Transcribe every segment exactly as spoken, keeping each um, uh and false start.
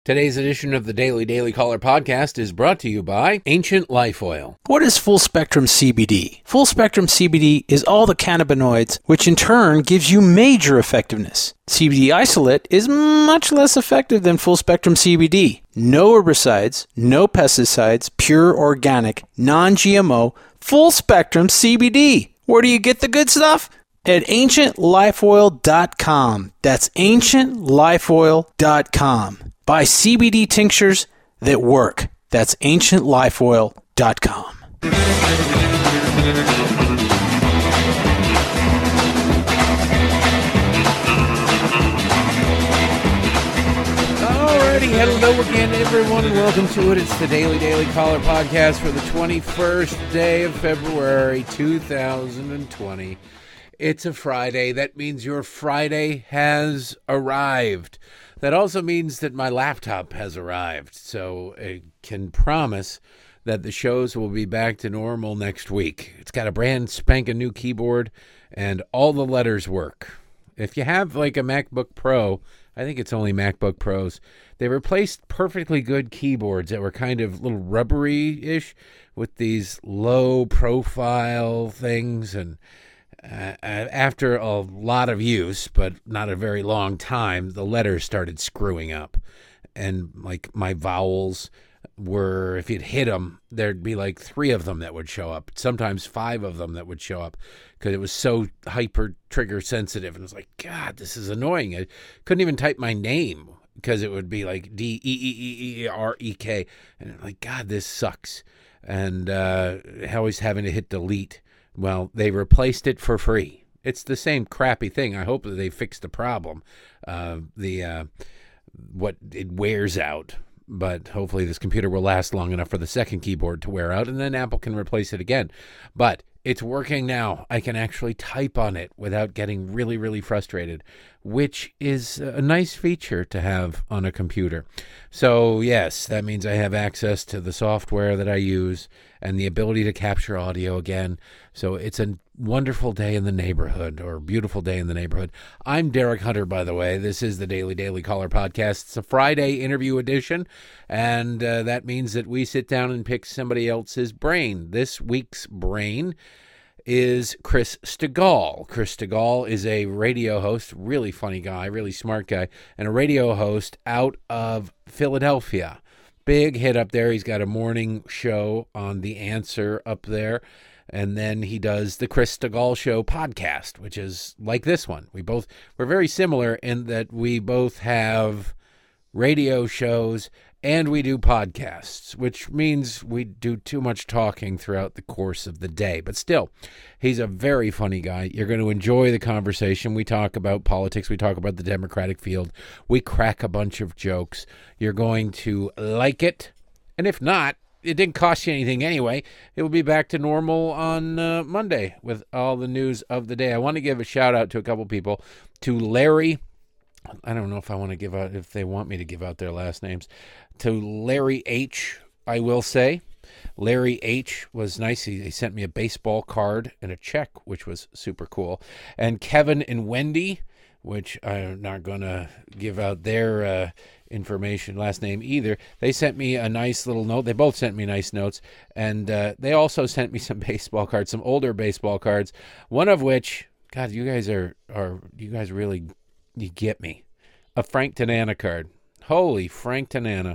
Today's edition of the Daily Daily Caller podcast is brought to you by Ancient Life Oil. What is full spectrum C B D? Full spectrum C B D is all the cannabinoids, which in turn gives you major effectiveness. C B D isolate is much less effective than full spectrum C B D. No herbicides, no pesticides, pure organic, non-G M O, full spectrum C B D. Where do you get the good stuff? At ancient life oil dot com. That's ancient life oil dot com. Buy C B D tinctures that work. That's ancient life oil dot com. Alrighty, hello again, everyone, and welcome to it. It's the Daily Daily Caller podcast for the twenty-first day of February, two thousand twenty. It's a Friday. That means your Friday has arrived. That also means that my laptop has arrived, so I can promise that the shows will be back to normal next week. It's got a brand spanking new keyboard, and all the letters work. If you have like a MacBook Pro, I think it's only MacBook Pros, they replaced perfectly good keyboards that were kind of a little rubbery-ish with these low-profile things, and Uh, after a lot of use, but not a very long time, the letters started screwing up. And like my vowels were, if you'd hit them, there'd be like three of them that would show up. Sometimes five of them that would show up because it was so hyper trigger sensitive. And it was like, God, this is annoying. I couldn't even type my name because it would be like D E E E E R E K. And I'm like, God, this sucks. And uh, always having to hit delete. Well, they replaced it for free. It's the same crappy thing. I hope that they fixed the problem. Uh, the uh, what it wears out, but hopefully this computer will last long enough for the second keyboard to wear out, and then Apple can replace it again. But it's working now. I can actually type on it without getting really, really frustrated, which is a nice feature to have on a computer. So, yes, that means I have access to the software that I use and the ability to capture audio again. So it's a wonderful day in the neighborhood, or beautiful day in the neighborhood. I'm Derek Hunter, by the way. This is the Daily Daily Caller podcast. It's a Friday interview edition, and uh, that means that we sit down and pick somebody else's brain. This week's brain is Chris Stigall. Chris Stigall is a radio host, really funny guy, really smart guy, and a radio host out of Philadelphia. Big hit up there. He's got a morning show on The Answer up there. And then he does the Chris Stigall Show podcast, which is like this one. We both, we're very similar in that we both have radio shows and we do podcasts, which means we do too much talking throughout the course of the day. But still, he's a very funny guy. You're going to enjoy the conversation. We talk about politics. We talk about the Democratic field. We crack a bunch of jokes. You're going to like it. And if not, it didn't cost you anything anyway. It will be back to normal on uh, Monday with all the news of the day. I want to give a shout out to a couple people. To Larry, I don't know if I want to give out, if they want me to give out their last names. To Larry H, I will say. Larry H was nice. He, he sent me a baseball card and a check, which was super cool. And Kevin and Wendy, which I'm not going to give out their uh, information, last name either. They sent me a nice little note. They both sent me nice notes. And uh, they also sent me some baseball cards, some older baseball cards. One of which, God, you guys are, are you guys really, you get me. A Frank Tanana card. Holy Frank Tanana.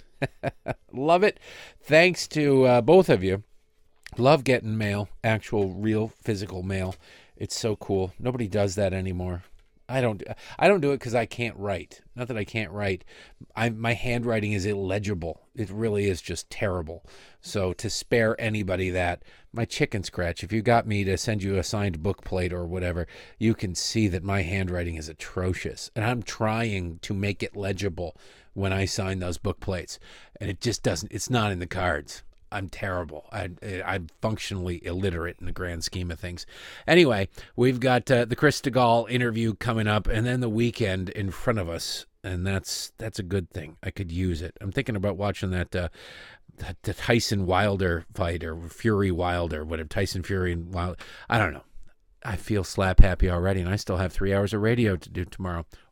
Love it. Thanks to uh, both of you. Love getting mail, actual, real, physical mail. It's so cool. Nobody does that anymore. I don't. I don't do it because I can't write. Not that I can't write. I my handwriting is illegible. It really is just terrible. So to spare anybody that, my chicken scratch. If you got me to send you a signed book plate or whatever, you can see that my handwriting is atrocious, and I'm trying to make it legible when I sign those book plates, and it just doesn't. It's not in the cards. I'm terrible. I, I'm functionally illiterate in the grand scheme of things. Anyway, we've got uh, the Chris Stigall interview coming up, and then the weekend in front of us, and that's that's a good thing. I could use it. I'm thinking about watching that, uh, that the Tyson Wilder fight, or Fury Wilder, whatever, Tyson Fury and Wilder. I don't know. I feel slap happy already, and I still have three hours of radio to do tomorrow,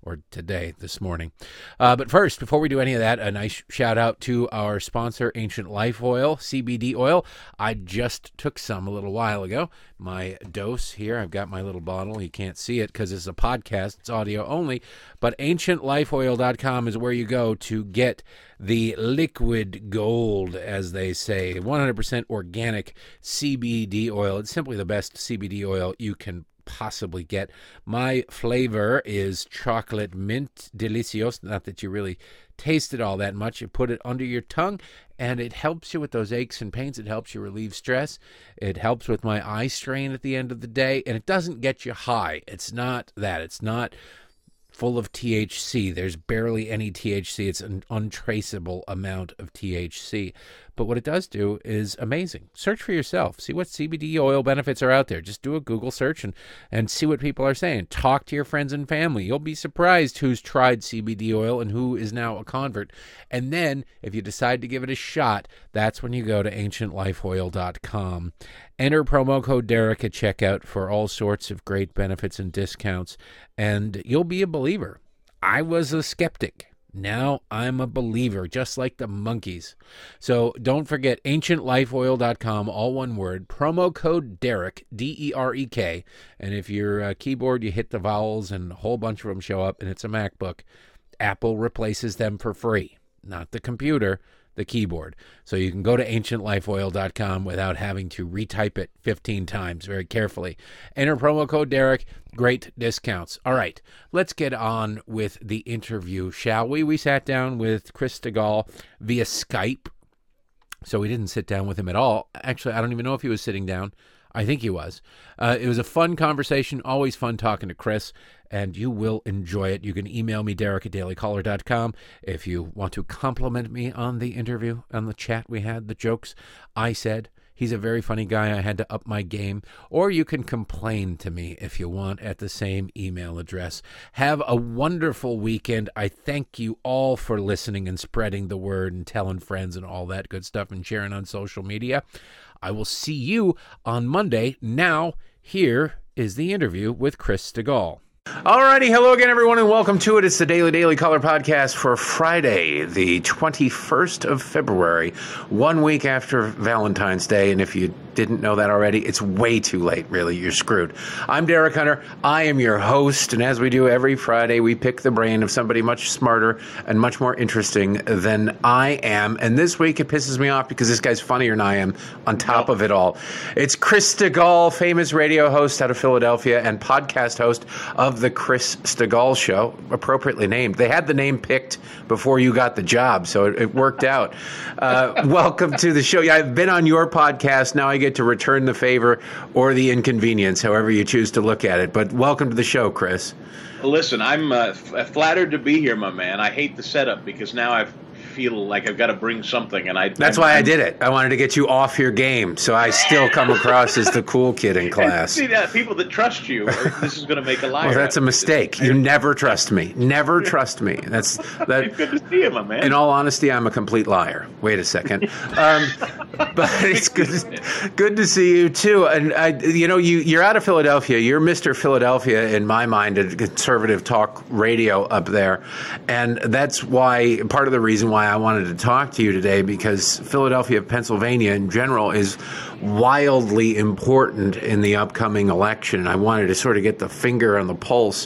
or today, this morning. Uh, but first, before we do any of that, a nice shout out to our sponsor, Ancient Life Oil, C B D oil. I just took some a little while ago. My dose here, I've got my little bottle. You can't see it because it's a podcast. It's audio only. But ancient life oil dot com is where you go to get the liquid gold, as they say, one hundred percent organic C B D oil. It's simply the best C B D oil you can possibly get. My flavor is chocolate mint delicios. Not that you really taste it all that much. You put it under your tongue and it helps you with those aches and pains. It helps you relieve stress. It helps with my eye strain at the end of the day, and it doesn't get you high. It's not that. It's not full of T H C. There's barely any T H C. It's an untraceable amount of T H C. But what it does do is amazing. Search for yourself. See what C B D oil benefits are out there. Just do a Google search and, and see what people are saying. Talk to your friends and family. You'll be surprised who's tried C B D oil and who is now a convert. And then, if you decide to give it a shot, that's when you go to ancient life oil dot com. Enter promo code Derek at checkout for all sorts of great benefits and discounts, and you'll be a believer. I was a skeptic. Now I'm a believer, just like the monkeys. So don't forget ancient life oil dot com, all one word, promo code Derek, D E R E K. And if your uh, keyboard, you hit the vowels and a whole bunch of them show up and it's a MacBook, Apple replaces them for free. Not the computer, the keyboard. So you can go to ancient life oil dot com without having to retype it fifteen times very carefully. Enter promo code Derek. Great discounts. All right, let's get on with the interview, shall we? We sat down with Chris Stigall via Skype. So we didn't sit down with him at all. Actually, I don't even know if he was sitting down. I think he was. Uh, it was a fun conversation. Always fun talking to Chris, and you will enjoy it. You can email me, Derek at daily caller dot com, if you want to compliment me on the interview, on the chat we had, the jokes I said. He's a very funny guy. I had to up my game. Or you can complain to me if you want at the same email address. Have a wonderful weekend. I thank you all for listening and spreading the word and telling friends and all that good stuff and sharing on social media. I will see you on Monday. Now, here is the interview with Chris Stigall. Alrighty, hello again, everyone, and welcome to it. It's the Daily Daily Caller podcast for Friday, the twenty-first of February, one week after Valentine's Day. And if you didn't know that already, it's way too late, really. You're screwed. I'm Derek Hunter. I am your host, and as we do every Friday, we pick the brain of somebody much smarter and much more interesting than I am. And this week, it pisses me off because this guy's funnier than I am on top of it all. It's Chris Stigall, famous radio host out of Philadelphia and podcast host of The Chris Stigall Show, appropriately named. They had the name picked before you got the job, so it, it worked out. Uh, welcome to the show. Yeah, I've been on your podcast. Now I get to return the favor or the inconvenience, however you choose to look at it. But welcome to the show, Chris. Listen, I'm uh, f- flattered to be here, my man. I hate the setup because now I feel like I've got to bring something, and I. That's I'm, why I'm, I did it. I wanted to get you off your game, so I still come across as the cool kid in class. See, that people that trust you, or this is going to make a liar. Well, that's a mistake. You never trust me. Never trust me. That's that. It's good to see you, my man. In all honesty, I'm a complete liar. Wait a second. Um, but it's good, good to see you too. And I, you know, you you're out of Philadelphia. You're Mister Philadelphia in my mind, at conservative talk radio up there, and that's why part of the reason why I wanted to talk to you today, because Philadelphia, Pennsylvania in general is wildly important in the upcoming election. I wanted to sort of get the finger on the pulse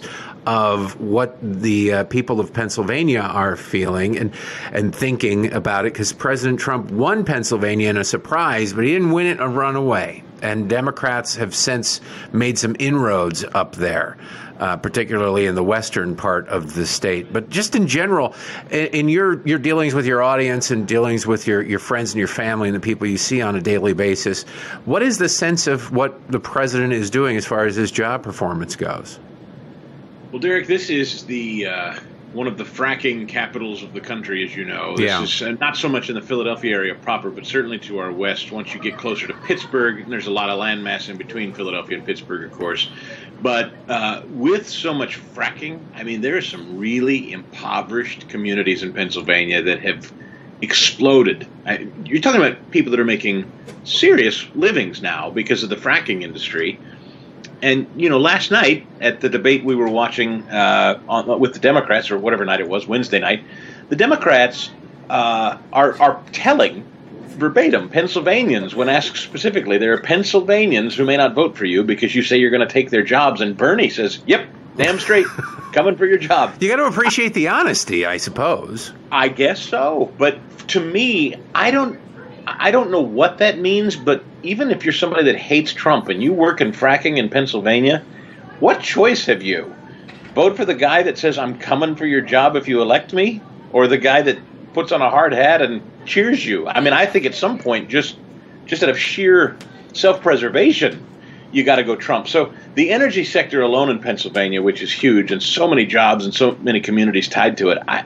of what the uh, people of Pennsylvania are feeling and and thinking about it, because President Trump won Pennsylvania in a surprise, but he didn't win it a runaway. And Democrats have since made some inroads up there, uh, particularly in the western part of the state. But just in general, in, in your, your dealings with your audience and dealings with your, your friends and your family and the people you see on a daily basis, what is the sense of what the president is doing as far as his job performance goes? Well, Derek, this is the uh, one of the fracking capitals of the country, as you know. This yeah. is uh, not so much in the Philadelphia area proper, but certainly to our west. Once you get closer to Pittsburgh, and there's a lot of landmass in between Philadelphia and Pittsburgh, of course. But uh, with so much fracking, I mean, there are some really impoverished communities in Pennsylvania that have exploded. I, you're talking about people that are making serious livings now because of the fracking industry. and you know, last night at the debate we were watching uh, on, with the Democrats, or whatever night it was, Wednesday night, the Democrats uh, are are telling verbatim Pennsylvanians, when asked specifically, there are Pennsylvanians who may not vote for you because you say you're going to take their jobs, and Bernie says, "Yep, damn straight, coming for your job." You got to appreciate the honesty, I suppose. I guess so, but to me, I don't. I don't know what that means, but even if you're somebody that hates Trump and you work in fracking in Pennsylvania, what choice have you? Vote for the guy that says, "I'm coming for your job if you elect me," or the guy that puts on a hard hat and cheers you? I mean, I think at some point, just just out of sheer self-preservation, you got to go Trump. So the energy sector alone in Pennsylvania, which is huge, and so many jobs and so many communities tied to it, I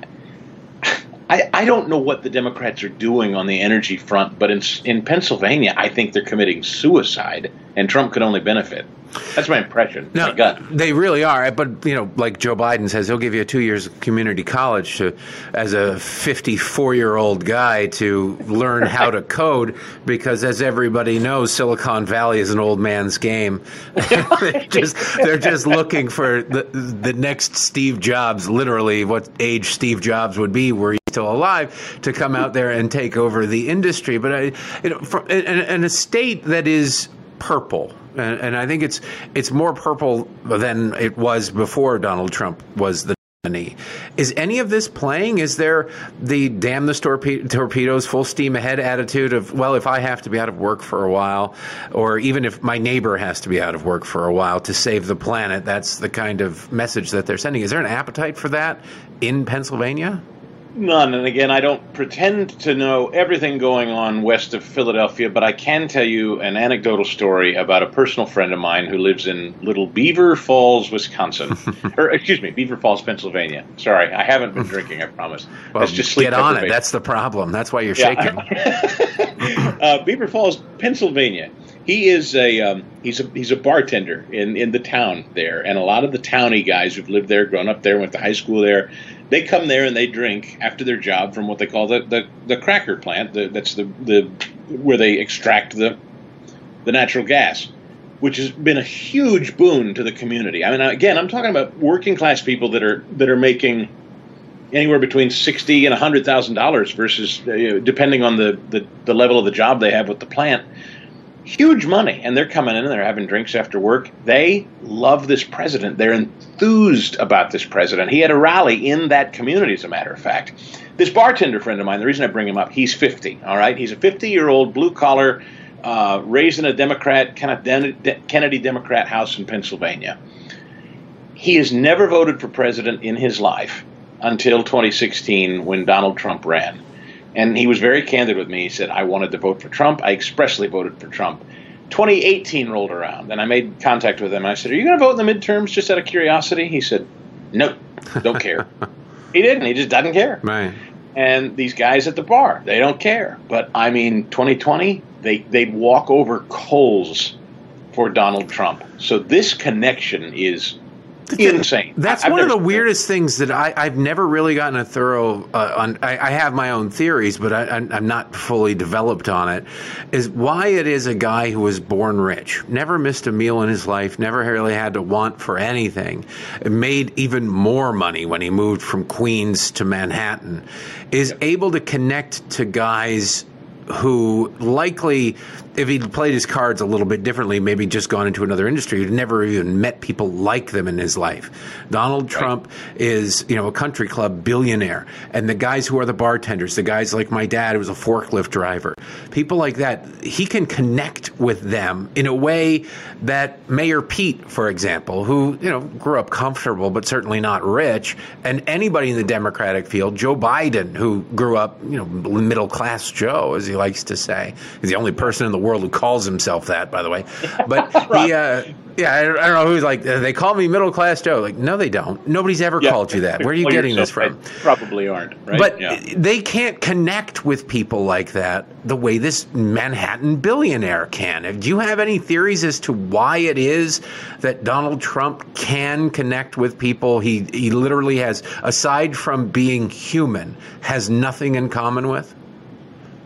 I, I don't know what the Democrats are doing on the energy front, but in in Pennsylvania, I think they're committing suicide, and Trump could only benefit. That's my impression. No, my gut. They really are. But, you know, like Joe Biden says, he'll give you two years of community college to, as a fifty-four-year-old guy, to learn how to code, because as everybody knows, Silicon Valley is an old man's game. they're, just, they're just looking for the, the next Steve Jobs, literally what age Steve Jobs would be were he still alive, to come out there and take over the industry. But, I, you know, for, in, in a state that is purple, And, and I think it's it's more purple than it was before Donald Trump was the nominee. Is any of this playing? Is there the damn the torpe- torpedoes, full steam ahead attitude of, well, if I have to be out of work for a while, or even if my neighbor has to be out of work for a while to save the planet, that's the kind of message that they're sending. Is there an appetite for that in Pennsylvania? None. And again, I don't pretend to know everything going on west of Philadelphia, but I can tell you an anecdotal story about a personal friend of mine who lives in Little Beaver Falls, Wisconsin. or, excuse me, Beaver Falls, Pennsylvania. Sorry, I haven't been drinking, I promise. Well, That's just sleep get on it. deprivation. That's the problem. That's why you're Yeah. shaking. uh, Beaver Falls, Pennsylvania. He is a um, he's a he's a bartender in, in the town there, and a lot of the townie guys who've lived there, grown up there, went to high school there, they come there and they drink after their job from what they call the, the, the cracker plant. The, that's the the where they extract the the natural gas, which has been a huge boon to the community. I mean, again, I'm talking about working class people that are that are making anywhere between sixty and a hundred thousand dollars versus, uh, you know, depending on the, the the level of the job they have with the plant. Huge money, and they're coming in and they're having drinks after work. They love this president. They're enthused about this president. He had a rally in that community, as a matter of fact. This bartender friend of mine, the reason I bring him up, he's fifty, all right? He's a fifty-year-old blue-collar, uh, raised in a Democrat, kind of Den- De- Kennedy Democrat house in Pennsylvania. He has never voted for president in his life until twenty sixteen when Donald Trump ran. And he was very candid with me. He said, I wanted to vote for Trump. I expressly voted for Trump. twenty eighteen rolled around, and I made contact with him. I said, are you going to vote in the midterms just out of curiosity? He said, no, don't care. He didn't. He just doesn't care. Right. And these guys at the bar, they don't care. But, I mean, twenty twenty, they, they'd walk over coals for Donald Trump. So this connection is insane. That's I've one of the never- weirdest things that I, I've never really gotten a thorough uh, on. I, I have my own theories, but I, I'm I'm not fully developed on it. Is why it is a guy who was born rich, never missed a meal in his life, never really had to want for anything, made even more money when he moved from Queens to Manhattan, is able to connect to guys who likely, if he'd played his cards a little bit differently, maybe just gone into another industry, he'd never even met people like them in his life. Donald Trump right. is, you know, a country club billionaire. And the guys who are the bartenders, the guys like my dad, who was a forklift driver, people like that, he can connect with them in a way that Mayor Pete, for example, who, you know, grew up comfortable, but certainly not rich, and anybody in the Democratic field, Joe Biden, who grew up, you know, middle-class Joe, as he likes to say. He's the only person in the world who calls himself that, by the way. But he, uh, yeah, I don't, I don't know who's like, they call me middle class Joe. Like, no, they don't. Nobody's ever yeah. called you that. Where are you well, getting this from? Probably aren't, right? But yeah. they can't connect with people like that the way this Manhattan billionaire can. Do you have any theories as to why it is that Donald Trump can connect with people he, he literally has, aside from being human, has nothing in common with?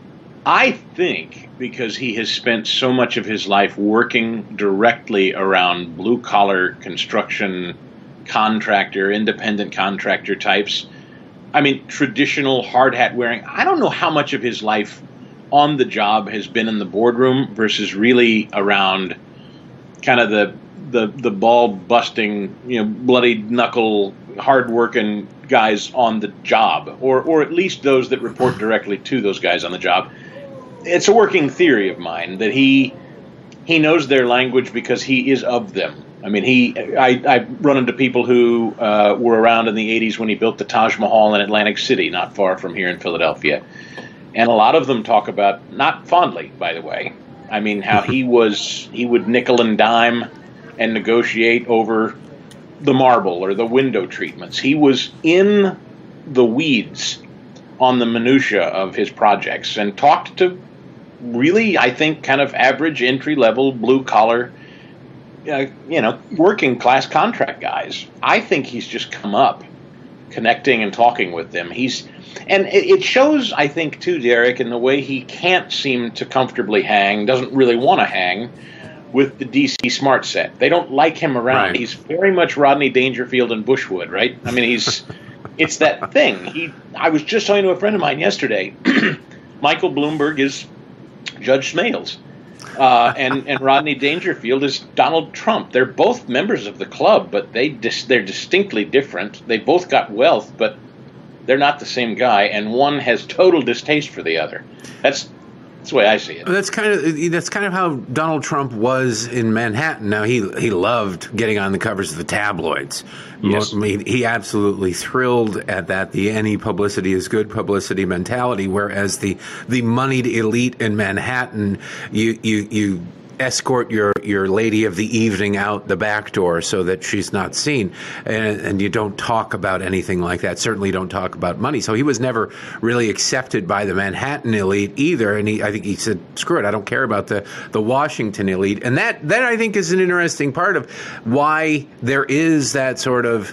I think because he has spent so much of his life working directly around blue-collar construction contractor, independent contractor types. I mean, traditional hard hat wearing. I don't know how much of his life on the job has been in the boardroom versus really around kind of the the the ball busting, you know, bloody knuckle, hard working guys on the job, or or at least those that report directly to those guys on the job. It's a working theory of mine that he he knows their language because he is of them. I mean, he I, I run into people who uh, were around in the eighties when he built the Taj Mahal in Atlantic City, not far from here in Philadelphia. And a lot of them talk about, not fondly, by the way, I mean, how he was, he would nickel and dime and negotiate over the marble or the window treatments. He was in the weeds on the minutia of his projects and talked to really, I think, kind of average entry-level blue-collar, uh, you know, working-class contract guys. I think he's just come up connecting and talking with them. He's, and it, it shows, I think, too, Derek, in the way he can't seem to comfortably hang, doesn't really want to hang with the D C Smart set. They don't like him around. Right. He's very much Rodney Dangerfield and Bushwood, right? I mean, he's, it's that thing. He, I was just talking to a friend of mine yesterday. Michael Bloomberg is Judge Smales, uh, and and Rodney Dangerfield is Donald Trump. They're both members of the club, but they dis- they're distinctly different. They both got wealth, but they're not the same guy, and one has total distaste for the other. That's that's the way I see it. That's kind of that's kind of how Donald Trump was in Manhattan. Now he he loved getting on the covers of the tabloids. Yes. I mean, he absolutely thrilled at that. The any publicity is good publicity mentality. Whereas the the moneyed elite in Manhattan, you you you escort your your lady of the evening out the back door so that she's not seen, and, and you don't talk about anything like that. Certainly don't talk about money. So he was never really accepted by the Manhattan elite either, and he, I think he said, screw it, I don't care about the the Washington elite. And that that I think is an interesting part of why there is that sort of,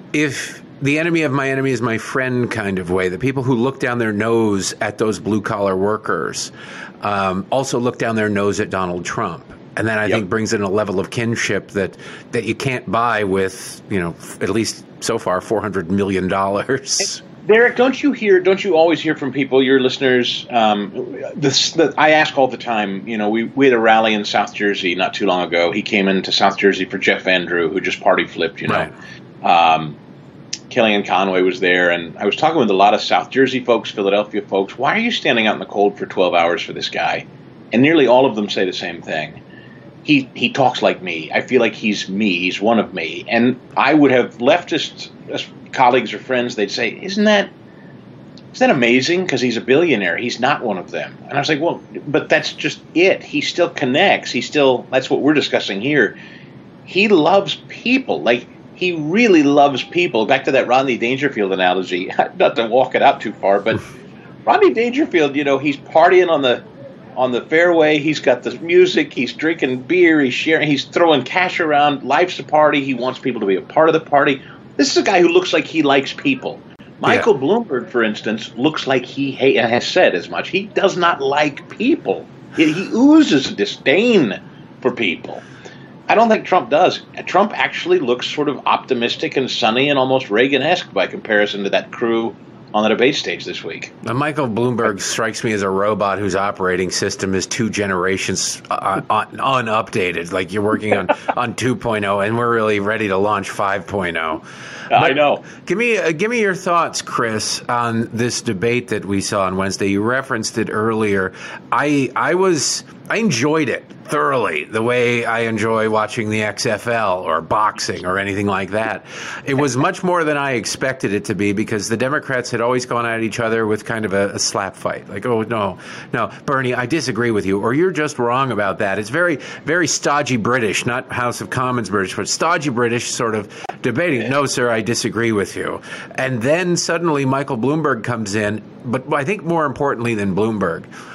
if the enemy of my enemy is my friend kind of way, the people who look down their nose at those blue collar workers Um, also look down their nose at Donald Trump. And that, I yep. think, brings in a level of kinship that, that you can't buy with, you know, at least so far, four hundred million dollars. Derek, don't you hear, don't you always hear from people, your listeners, um, this, the, I ask all the time, you know, we, we had a rally in South Jersey not too long ago. He came into South Jersey for Jeff Andrew, who just party flipped, you know. Right. Um, Kellyanne Conway was there, and I was talking with a lot of South Jersey folks, Philadelphia folks. Why are you standing out in the cold for twelve hours for this guy? And nearly all of them say the same thing. He he talks like me. I feel like he's me. He's one of me. And I would have leftist colleagues or friends, they'd say, isn't that isn't that amazing? Because he's a billionaire. He's not one of them. And I was like, well, but that's just it. He still connects. He still, that's what we're discussing here. He loves people. Like, he really loves people. Back to that Rodney Dangerfield analogy, not to walk it out too far, but Rodney Dangerfield, you know, he's partying on the on the fairway. He's got the music. He's drinking beer. He's sharing. He's throwing cash around. Life's a party. He wants people to be a part of the party. This is a guy who looks like he likes people. Michael yeah. Bloomberg, for instance, looks like he hate, has said as much. He does not like people. He, he oozes disdain for people. I don't think Trump does. Trump actually looks sort of optimistic and sunny and almost Reagan-esque by comparison to that crew on the debate stage this week. Now, Michael Bloomberg strikes me as a robot whose operating system is two generations uh, un- unupdated. Like you're working on, on two point oh, and we're really ready to launch five point oh. I know. Give me uh, give me your thoughts, Chris, on this debate that we saw on Wednesday. You referenced it earlier. I I was I enjoyed it thoroughly, the way I enjoy watching the X F L or boxing or anything like that. It was much more than I expected it to be because the Democrats had always gone at each other with kind of a, a slap fight. Like, oh, no, no, Bernie, I disagree with you, or you're just wrong about that. It's very, very stodgy British, not House of Commons British, but stodgy British sort of debating. No, sir, I disagree with you. And then suddenly Michael Bloomberg comes in, but I think more importantly than Bloomberg,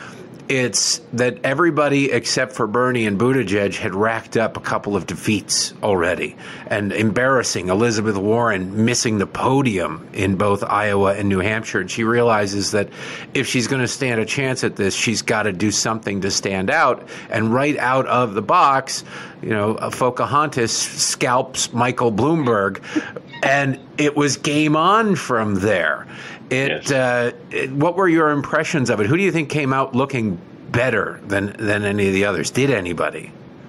it's that everybody except for Bernie and Buttigieg had racked up a couple of defeats already, and embarrassing Elizabeth Warren missing the podium in both Iowa and New Hampshire. And she realizes that if she's going to stand a chance at this, she's got to do something to stand out. And right out of the box, you know, Pocahontas scalps Michael Bloomberg, and it was game on from there. It, yes. uh, it, what were your impressions of it? Who do you think came out looking better than, than any of the others? Did anybody?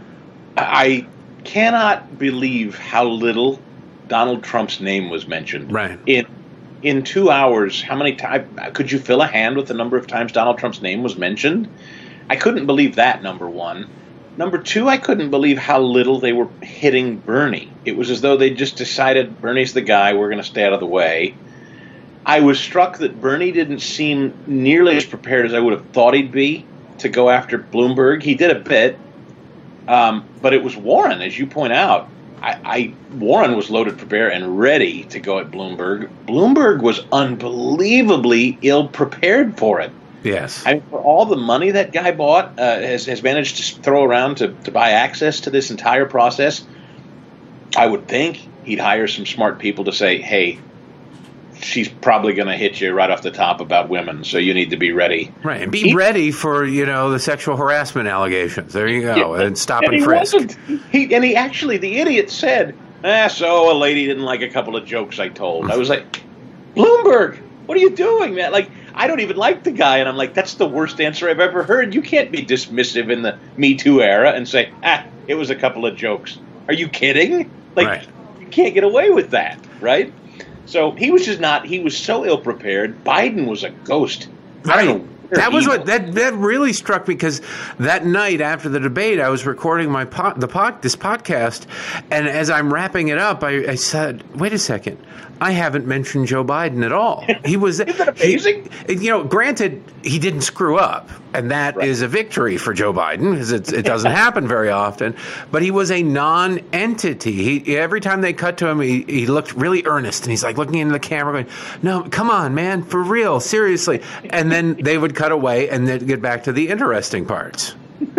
I cannot believe how little Donald Trump's name was mentioned. Right. In in two hours, how many times could you fill a hand with the number of times Donald Trump's name was mentioned? I couldn't believe that, number one. Number two, I couldn't believe how little they were hitting Bernie. It was as though they just decided Bernie's the guy, we're going to stay out of the way. I was struck that Bernie didn't seem nearly as prepared as I would have thought he'd be to go after Bloomberg. He did a bit, um, but it was Warren, as you point out. I, I Warren was loaded for bear and ready to go at Bloomberg. Bloomberg was unbelievably ill-prepared for it. Yes. I mean, for all the money that guy bought, uh, has, has managed to throw around to, to buy access to this entire process, I would think he'd hire some smart people to say, hey, she's probably going to hit you right off the top about women, so you need to be ready. Right, and be he, ready for, you know, the sexual harassment allegations. There you go, yeah, and stop and, and he frisk. Wasn't. He, and he actually, the idiot said, ah, so a lady didn't like a couple of jokes I told. I was like, Bloomberg, what are you doing, man? Like, I don't even like the guy, and I'm like, that's the worst answer I've ever heard. You can't be dismissive in the Me Too era and say, ah, it was a couple of jokes. Are you kidding? Like, right. You can't get away with that, right? So he was just not, he was so ill-prepared. Biden was a ghost. Right. I don't know. That was what that that really struck me, because that night after the debate, I was recording my pod, the pod, this podcast, and as I'm wrapping it up, I, I said, "Wait a second, I haven't mentioned Joe Biden at all." He was, Isn't that amazing? He, you know, granted, he didn't screw up, and that right. is a victory for Joe Biden, because it, it doesn't happen very often. But he was a non-entity. He, every time they cut to him, he, he looked really earnest, and he's like looking into the camera, going, "No, come on, man, for real, seriously." And then they would cut away and then get back to the interesting parts.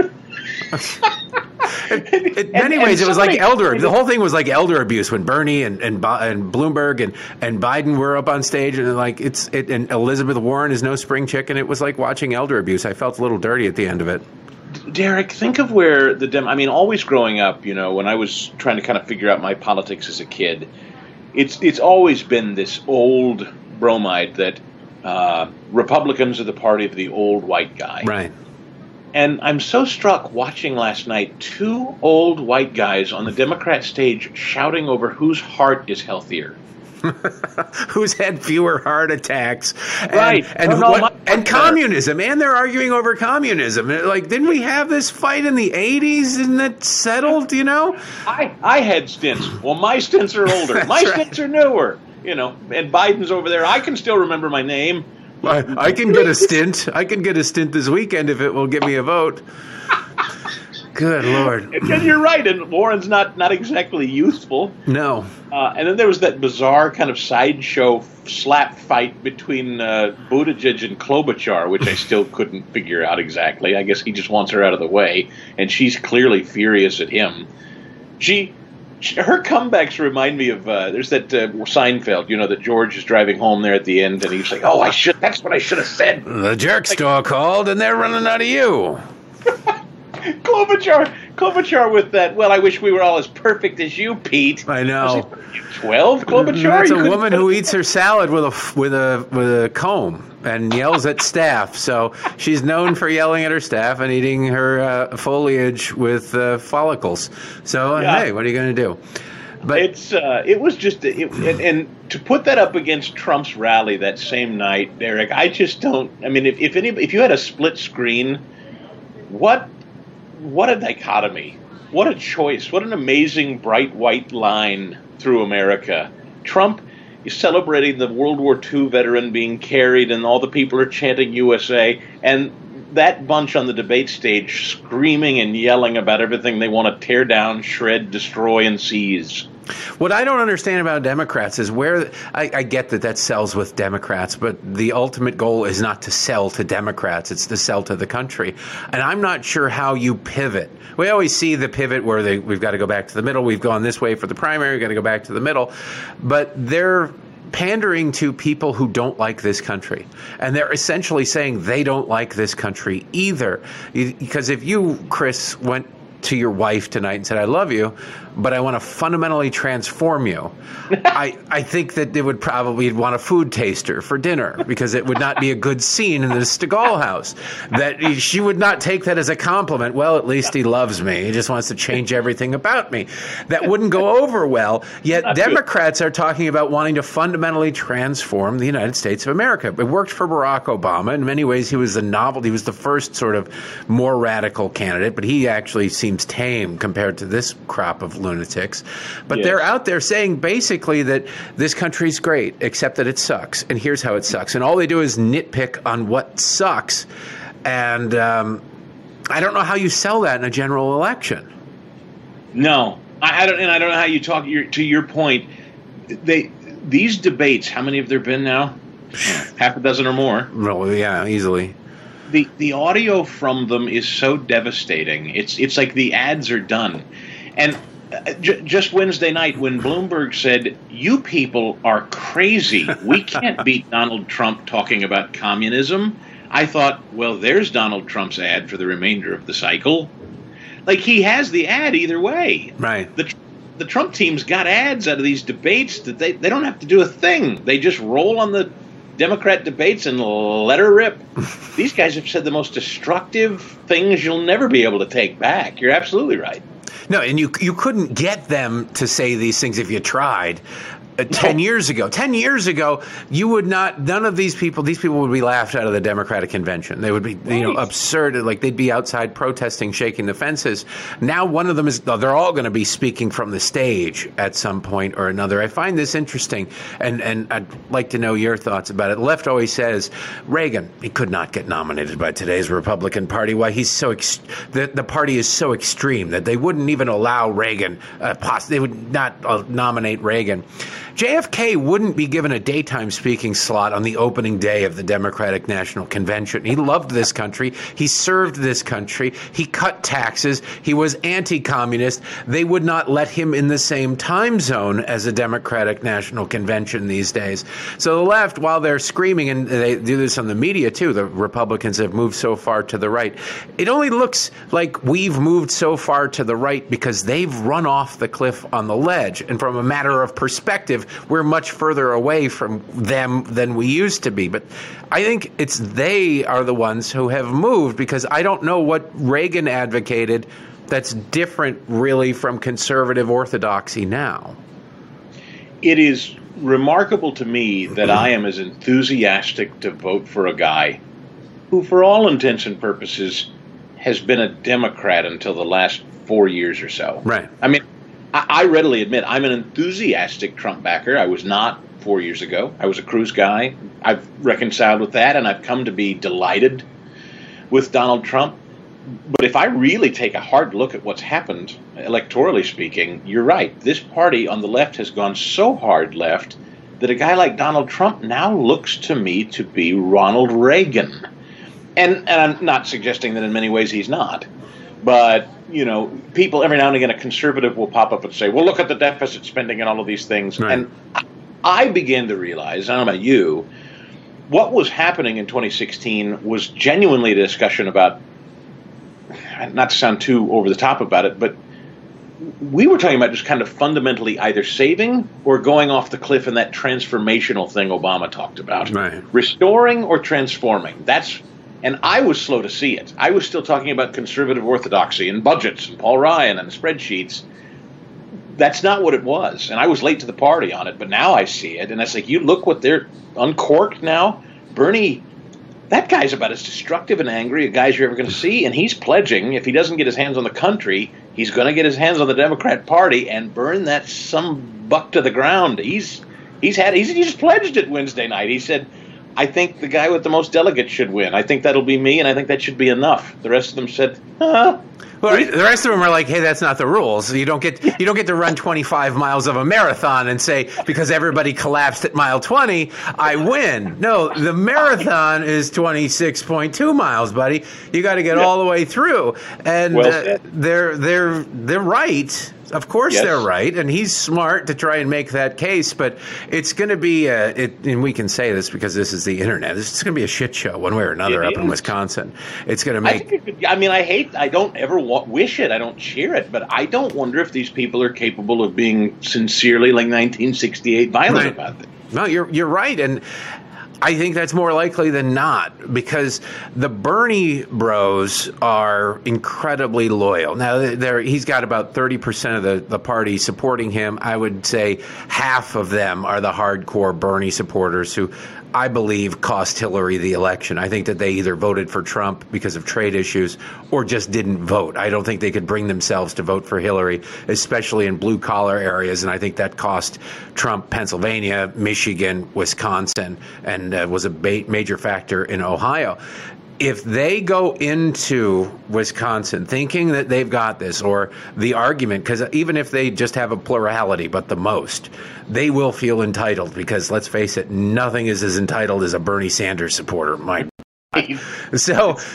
in in many ways, it was like elder. The whole thing was like elder abuse when Bernie and and, and Bloomberg and, and Biden were up on stage, and like it's it, and Elizabeth Warren is no spring chicken. It was like watching elder abuse. I felt a little dirty at the end of it. Derek, think of where the Dem. I mean, always growing up, you know, when I was trying to kind of figure out my politics as a kid, it's it's always been this old bromide that uh, Republicans are the party of the old white guy. Right. And I'm so struck watching last night two old white guys on the Democrat stage shouting over whose heart is healthier. Who's had fewer heart attacks, and, right? And no, no, what, my, and communism, and they're arguing over communism. Like, didn't we have this fight in the eighties? Isn't that settled? You know, I I had stints. Well, my stints are older. My right. stints are newer. You know, and Biden's over there. I can still remember my name. I, I can get a stint. I can get a stint this weekend if it will give me a vote. Good Lord. And you're right, and Warren's not, not exactly youthful. No. Uh, and then there was that bizarre kind of sideshow slap fight between uh, Buttigieg and Klobuchar, which I still couldn't figure out exactly. I guess he just wants her out of the way, and she's clearly furious at him. She, she her comebacks remind me of, uh, there's that uh, Seinfeld, you know, that George is driving home there at the end, and he's like, oh, I should, that's what I should have said. The jerk store like, called, and they're running out of you. Klobuchar, Klobuchar with that, well, I wish we were all as perfect as you, Pete. I know. twelve, Klobuchar? That's a woman who eats her salad with a, with a, with a comb and yells at staff. So she's known for yelling at her staff and eating her uh, foliage with uh, follicles. So, yeah. Hey, what are you going to do? But it's uh, it was just it, and, and to put that up against Trump's rally that same night, Derek, I just don't. I mean, if if any if you had a split screen, what what a dichotomy! What a choice! What an amazing bright white line through America. Trump is celebrating the World War Two veteran being carried, and all the people are chanting U S A, and that bunch on the debate stage screaming and yelling about everything they want to tear down, shred, destroy, and seize. What I don't understand about Democrats is where I, I get that that sells with Democrats, but the ultimate goal is not to sell to Democrats. It's to sell to the country. And I'm not sure how you pivot. We always see the pivot where they, we've got to go back to the middle. We've gone this way for the primary. We've got to go back to the middle. But they're pandering to people who don't like this country. And they're essentially saying they don't like this country either. Because if you, Chris, went to your wife tonight and said, I love you, but I want to fundamentally transform you, I, I think that they would probably want a food taster for dinner, because it would not be a good scene in the Stegall house. That she would not take that as a compliment. Well, at least he loves me. He just wants to change everything about me. That wouldn't go over well. Yet not Democrats good. Are talking about wanting to fundamentally transform the United States of America. It worked for Barack Obama. In many ways, he was the novelty. He was the first sort of more radical candidate, but he actually seems tame compared to this crop of lunatics. But yes. They're out there saying basically that this country's great, except that it sucks. And here's how it sucks. And all they do is nitpick on what sucks. And um, I don't know how you sell that in a general election. No, I, I don't. And I don't know how you talk. Your, to your point, they these debates. How many have there been now? Half a dozen or more. Well, yeah, easily. The the audio from them is so devastating. It's it's like the ads are done. And j- just Wednesday night, when Bloomberg said, "You people are crazy. We can't beat Donald Trump talking about communism," I thought, well, there's Donald Trump's ad for the remainder of the cycle. Like, he has the ad either way. Right. The the Trump team's got ads out of these debates that they, they don't have to do a thing. They just roll on the Democrat debates and let her rip. These guys have said the most destructive things you'll never be able to take back. You're absolutely right. No, and you you couldn't get them to say these things if you tried. Uh, ten years ago, ten years ago, you would not, none of these people, these people would be laughed out of the Democratic convention. They would be, right. you know, absurd. Like, they'd be outside protesting, shaking the fences. Now one of them is, they're all going to be speaking from the stage at some point or another. I find this interesting, and, and I'd like to know your thoughts about it. The left always says, Reagan, he could not get nominated by today's Republican Party. Why, he's so, ex- the, the party is so extreme that they wouldn't even allow Reagan, uh, poss- they would not uh, nominate Reagan. J F K wouldn't be given a daytime speaking slot on the opening day of the Democratic National Convention. He loved this country. He served this country. He cut taxes. He was anti-communist. They would not let him in the same time zone as the Democratic National Convention these days. So the left, while they're screaming, and they do this on the media too, the Republicans have moved so far to the right. It only looks like we've moved so far to the right because they've run off the cliff on the ledge. And from a matter of perspective, we're much further away from them than we used to be. But I think it's they are the ones who have moved, because I don't know what Reagan advocated that's different really from conservative orthodoxy now. It is remarkable to me that I am as enthusiastic to vote for a guy who, for all intents and purposes, has been a Democrat until the last four years or so. Right. I mean, I readily admit I'm an enthusiastic Trump backer. I was not four years ago. I was a Cruz guy. I've reconciled with that, and I've come to be delighted with Donald Trump. But if I really take a hard look at what's happened, electorally speaking, you're right. This party on the left has gone so hard left that a guy like Donald Trump now looks to me to be Ronald Reagan. And, and I'm not suggesting that in many ways he's not. But, you know, people every now and again, a conservative will pop up and say, well, look at the deficit spending and all of these things. Right. And I began to realize, I don't know about you, what was happening in twenty sixteen was genuinely a discussion about, not to sound too over the top about it, but we were talking about just kind of fundamentally either saving or going off the cliff in that transformational thing Obama talked about. Right. Restoring or transforming. That's And I was slow to see it. I was still talking about conservative orthodoxy and budgets and Paul Ryan and spreadsheets. That's not what it was. And I was late to the party on it, but now I see it. And it's like, you look what they're uncorked now. Bernie, that guy's about as destructive and angry a guy as you're ever going to see. And he's pledging, if he doesn't get his hands on the country, he's going to get his hands on the Democrat Party and burn that some buck to the ground. He's he's had he's, he just pledged it Wednesday night. He said, I think the guy with the most delegates should win. I think that'll be me, and I think that should be enough. The rest of them said, huh? Well, the rest of them are like, hey, that's not the rules. You don't get you don't get to run twenty-five miles of a marathon and say, because everybody collapsed at mile twenty, I win. No, the marathon is twenty-six point two miles, buddy. You got to get yeah. all the way through. And well uh, they're they're they're right. Of course yes. they're right, and he's smart to try and make that case, but it's going to be, a, it, and we can say this because this is the internet, it's going to be a shit show one way or another it up is. in Wisconsin. It's going to make... I, think it could, I mean, I hate, I don't ever wa- wish it, I don't cheer it, but I don't wonder if these people are capable of being sincerely, like nineteen sixty-eight, violent right. about it. No, you're you're right, and I think that's more likely than not, because the Bernie bros are incredibly loyal. Now, they're, he's got about thirty percent of the, the party supporting him. I would say half of them are the hardcore Bernie supporters who I believe cost Hillary the election. I think that they either voted for Trump because of trade issues or just didn't vote. I don't think they could bring themselves to vote for Hillary, especially in blue-collar areas, and I think that cost Trump Pennsylvania, Michigan, Wisconsin, and uh, was a ba- major factor in Ohio. If they go into Wisconsin thinking that they've got this, or the argument, because even if they just have a plurality, but the most, they will feel entitled, because let's face it, nothing is as entitled as a Bernie Sanders supporter. My So uh,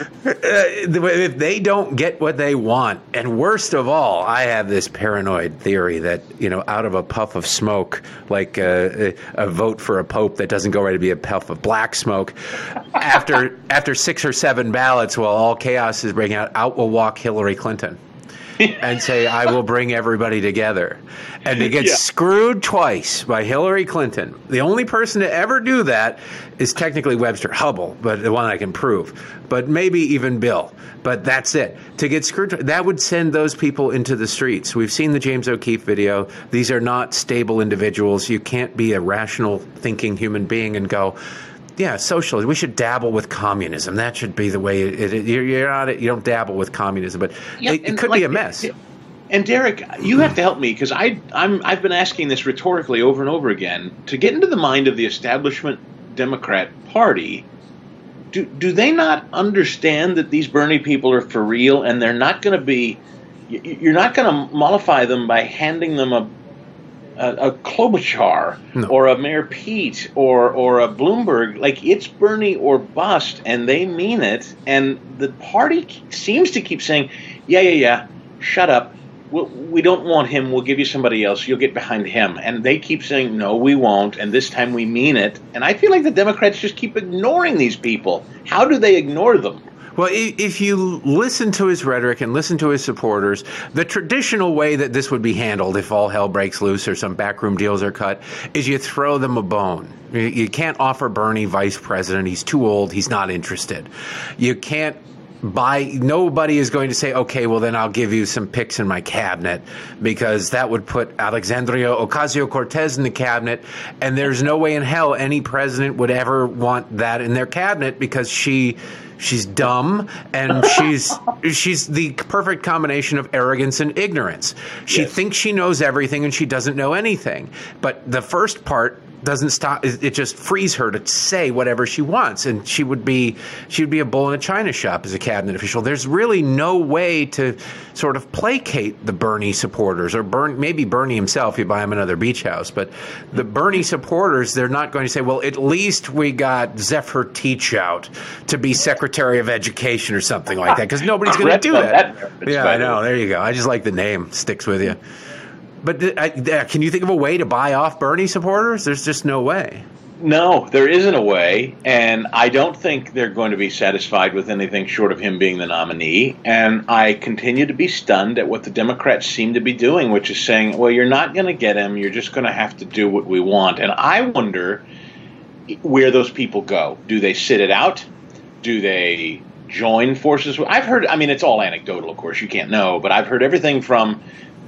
if they don't get what they want, and worst of all, I have this paranoid theory that, you know, out of a puff of smoke, like a, a vote for a pope that doesn't go right to be a puff of black smoke, after after six or seven ballots, while all chaos is breaking out, out will walk Hillary Clinton and say, I will bring everybody together. And they get yeah. screwed twice by Hillary Clinton. The only person to ever do that is technically Webster Hubble, but the one I can prove. But maybe even Bill. But that's it. To get screwed, that would send those people into the streets. We've seen the James O'Keefe video. These are not stable individuals. You can't be a rational thinking human being and go, yeah, socialism. We should dabble with communism. That should be the way it, it, you're, you're not. You don't dabble with communism, but yeah, it, it could like, be a mess. It, and Derek, you have to help me, because I I'm I've been asking this rhetorically over and over again to get into the mind of the establishment Democrat Party. Do do they not understand that these Bernie people are for real, and they're not going to be? You're not going to mollify them by handing them a. A, a Klobuchar no. or a Mayor Pete or or a Bloomberg. Like, it's Bernie or bust, and they mean it. And the party seems to keep saying, yeah, yeah, yeah, shut up. We'll, we don't want him. We'll give you somebody else. You'll get behind him. And they keep saying, no, we won't. And this time we mean it. And I feel like the Democrats just keep ignoring these people. How do they ignore them? Well, if you listen to his rhetoric and listen to his supporters, the traditional way that this would be handled if all hell breaks loose or some backroom deals are cut is you throw them a bone. You can't offer Bernie vice president. He's too old. He's not interested. You can't buy. Nobody is going to say, okay, well, then I'll give you some picks in my cabinet, because that would put Alexandria Ocasio-Cortez in the cabinet. And there's no way in hell any president would ever want that in their cabinet, because she... She's dumb, and she's she's the perfect combination of arrogance and ignorance. She yes. thinks she knows everything, and she doesn't know anything. But the first part doesn't stop. It just frees her to say whatever she wants, and she would be she would be a bull in a china shop as a cabinet official. There's really no way to sort of placate the Bernie supporters, or Bernie, maybe Bernie himself. You buy him another beach house, but the Bernie supporters, they're not going to say, well, at least we got Zephyr Teachout to be Secretary of Education or something like that, because nobody's going to do that. that yeah, I know. There you go. I just like the name. Sticks with you. But uh, can you think of a way to buy off Bernie supporters? There's just no way. No, there isn't a way, and I don't think they're going to be satisfied with anything short of him being the nominee. And I continue to be stunned at what the Democrats seem to be doing, which is saying, well, you're not going to get him. You're just going to have to do what we want. And I wonder where those people go. Do they sit it out? Do they join forces? I've heard, I mean, it's all anecdotal, of course. You can't know, but I've heard everything from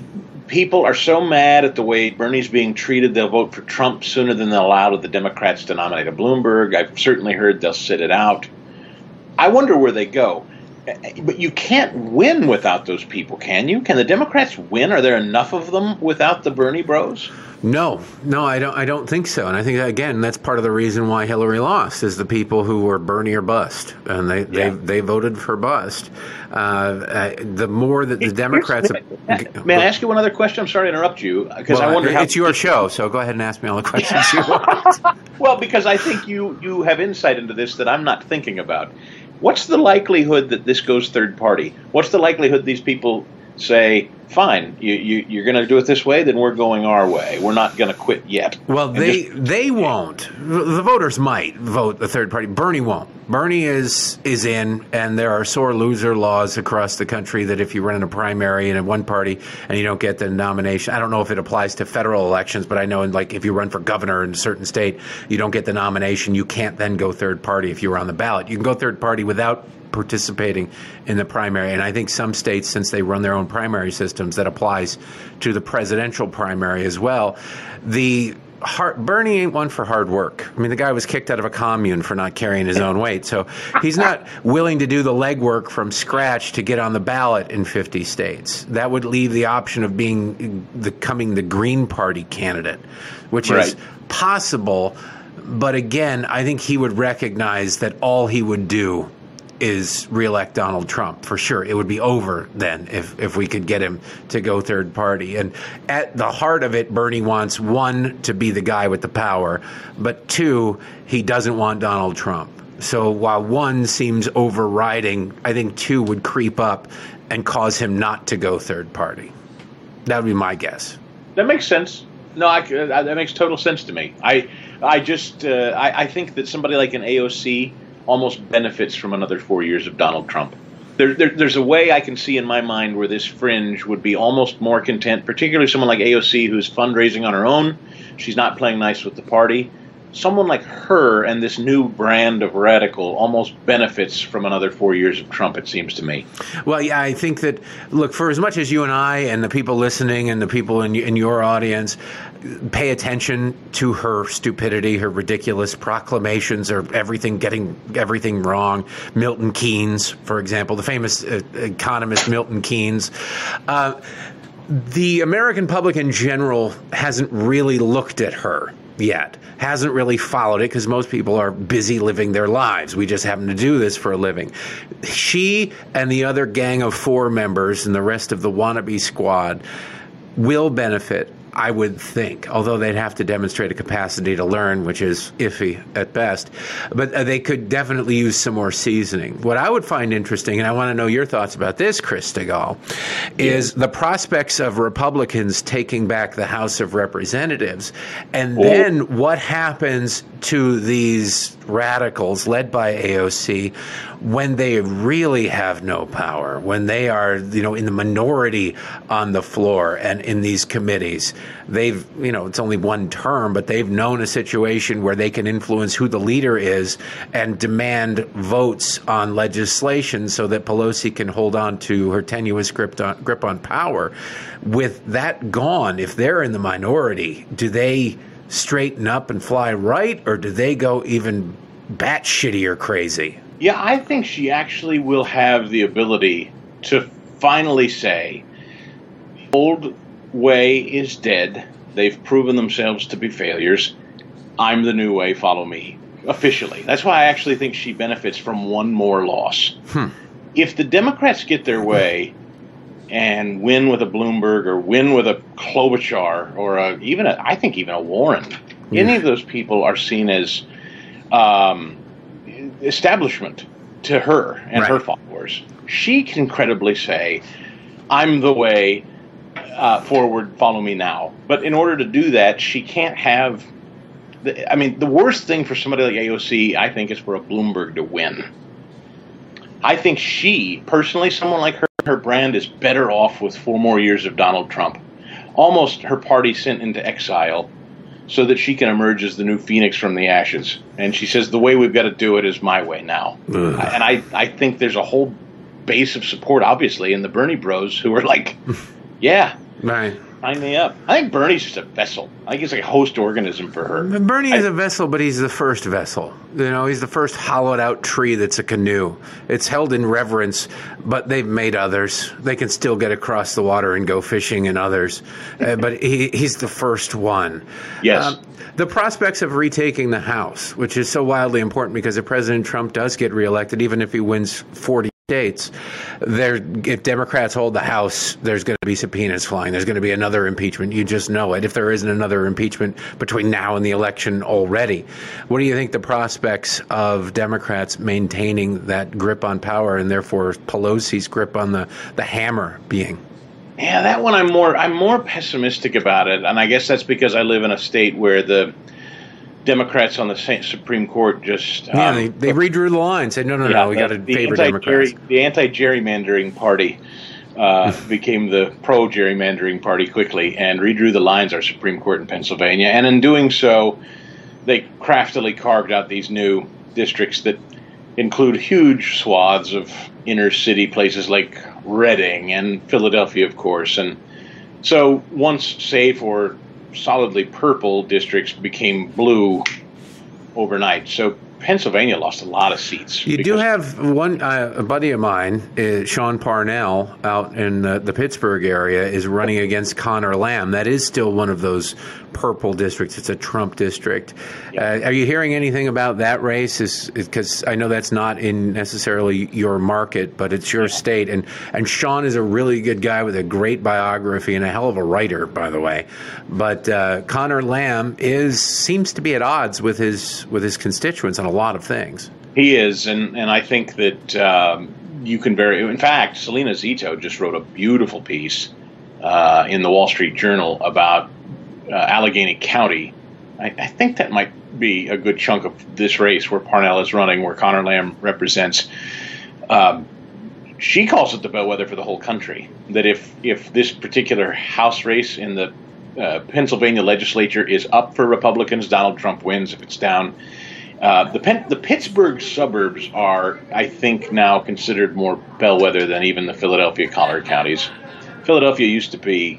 people are so mad at the way Bernie's being treated, they'll vote for Trump sooner than they'll allow the Democrats to nominate a Bloomberg. I've certainly heard they'll sit it out. I wonder where they go. but you can't win without those people, can you? Can the Democrats win? Are there enough of them without the Bernie bros? No, no, I don't. I don't think so. And I think again, that's part of the reason why Hillary lost is the people who were Bernie or bust, and they yeah. they, they voted for bust. Uh, uh, the more that the Democrats, may, may I ask you one other question? I'm sorry to interrupt you because well, I wonder how it's your show, so go ahead and ask me all the questions you want. Well, because I think you you have insight into this that I'm not thinking about. What's the likelihood that this goes third party? What's the likelihood these people say, fine, you, you, you're going to do it this way, then we're going our way. We're not going to quit yet. Well, they just, they won't. The voters might vote the third party. Bernie won't. Bernie is is in, and there are sore loser laws across the country that if you run in a primary in one party and you don't get the nomination, I don't know if it applies to federal elections, but I know in, like if you run for governor in a certain state, you don't get the nomination, you can't then go third party if you were on the ballot. You can go third party without participating in the primary. And I think some states, since they run their own primary systems, that applies to the presidential primary as well. The hard, Bernie ain't one for hard work. I mean, the guy was kicked out of a commune for not carrying his own weight. So he's not willing to do the legwork from scratch to get on the ballot in fifty states. That would leave the option of being becoming the Green Party candidate, which right. is possible. But again, I think he would recognize that all he would do is reelect Donald Trump for sure. It would be over then if, if we could get him to go third party. And at the heart of it, Bernie wants, one, to be the guy with the power, but two, he doesn't want Donald Trump. So while one seems overriding, I think two would creep up and cause him not to go third party. That would be my guess. That makes sense. No, I, uh, that makes total sense to me. I, I just, uh, I, I think that somebody like an A O C almost benefits from another four years of Donald Trump. There, there, there's a way I can see in my mind where this fringe would be almost more content, particularly someone like A O C who's fundraising on her own. She's not playing nice with the party. Someone like her and this new brand of radical almost benefits from another four years of Trump, it seems to me. Well, yeah, I think that, look, for as much as you and I and the people listening and the people in, in your audience pay attention to her stupidity, her ridiculous proclamations, or everything getting everything wrong. Milton Keynes, for example, the famous uh, economist Milton Keynes. Uh, the American public in general hasn't really looked at her yet, hasn't really followed it because most people are busy living their lives. We just happen to do this for a living. She and the other gang of four members and the rest of the wannabe squad will benefit, I would think, although they'd have to demonstrate a capacity to learn, which is iffy at best. But uh, they could definitely use some more seasoning. What I would find interesting, and I want to know your thoughts about this, Chris Stigall, is yeah. the prospects of Republicans taking back the House of Representatives, and oh. then what happens to these radicals led by A O C when they really have no power, when they are, you know, in the minority on the floor and in these committees. They've, you know, it's only one term, but they've known a situation where they can influence who the leader is and demand votes on legislation so that Pelosi can hold on to her tenuous grip on, grip on power. With that gone, if they're in the minority, do they straighten up and fly right, or do they go even batshitty or crazy? Yeah, I think she actually will have the ability to finally say, the old way is dead. They've proven themselves to be failures. I'm the new way, follow me. Officially. That's why I actually think she benefits from one more loss. Hmm. If the Democrats get their way and win with a Bloomberg or win with a Klobuchar or a, even a, I think even a Warren, yeah. any of those people are seen as um, establishment to her and right. her followers. She can credibly say, I'm the way, uh, forward, follow me now. But in order to do that, she can't have, the, I mean, the worst thing for somebody like A O C, I think, is for a Bloomberg to win. I think she, personally, someone like her, her brand is better off with four more years of Donald Trump. Almost her party sent into exile so that she can emerge as the new phoenix from the ashes. And she says, the way we've got to do it is my way now. Ugh. And I, I think there's a whole base of support, obviously, in the Bernie bros who are like, yeah. Right. Sign me up. I think Bernie's just a vessel. I think he's like a host organism for her. Bernie is I, a vessel, but he's the first vessel. You know, he's the first hollowed-out tree that's a canoe. It's held in reverence, but they've made others. They can still get across the water and go fishing in others. uh, but he, he's the first one. Yes. Um, the prospects of retaking the House, which is so wildly important because if President Trump does get reelected, even if he wins forty states, there, if Democrats hold the House, there's going to be subpoenas flying. There's going to be another impeachment. You just know it. If there isn't another impeachment between now and the election already, what do you think the prospects of Democrats maintaining that grip on power and therefore Pelosi's grip on the, the hammer being? Yeah, that one I'm more I'm more pessimistic about it, and I guess that's because I live in a state where the Democrats on the Supreme Court just yeah um, they, they redrew the line, said no no yeah, no we got to favor anti-Jerry, Democrats. The anti-gerrymandering party uh, became the pro-gerrymandering party quickly and redrew the lines. Our Supreme Court in Pennsylvania, and in doing so, they craftily carved out these new districts that include huge swaths of inner city places like Reading and Philadelphia, of course, and so once safe or solidly purple districts became blue overnight. So Pennsylvania lost a lot of seats. You do have one, uh, a buddy of mine, uh, Sean Parnell, out in uh, the Pittsburgh area, is running against Connor Lamb. That is still one of those purple districts. It's a Trump district. Yeah. Uh, are you hearing anything about that race? Is because I know that's not in necessarily your market, but it's your yeah. state. And and Sean is a really good guy with a great biography and a hell of a writer, by the way. But uh, Connor Lamb is seems to be at odds with his with his constituents on a lot of things. He is, and and I think that um, you can very. In fact, Selena Zito just wrote a beautiful piece uh, in the Wall Street Journal about uh, Allegheny County. I, I think that might be a good chunk of this race where Parnell is running, where Connor Lamb represents. Um, she calls it the bellwether for the whole country. That if if this particular House race in the uh, Pennsylvania legislature is up for Republicans, Donald Trump wins. If it's down. Uh, the Pen- the Pittsburgh suburbs are, I think, now considered more bellwether than even the Philadelphia collar counties. Philadelphia used to be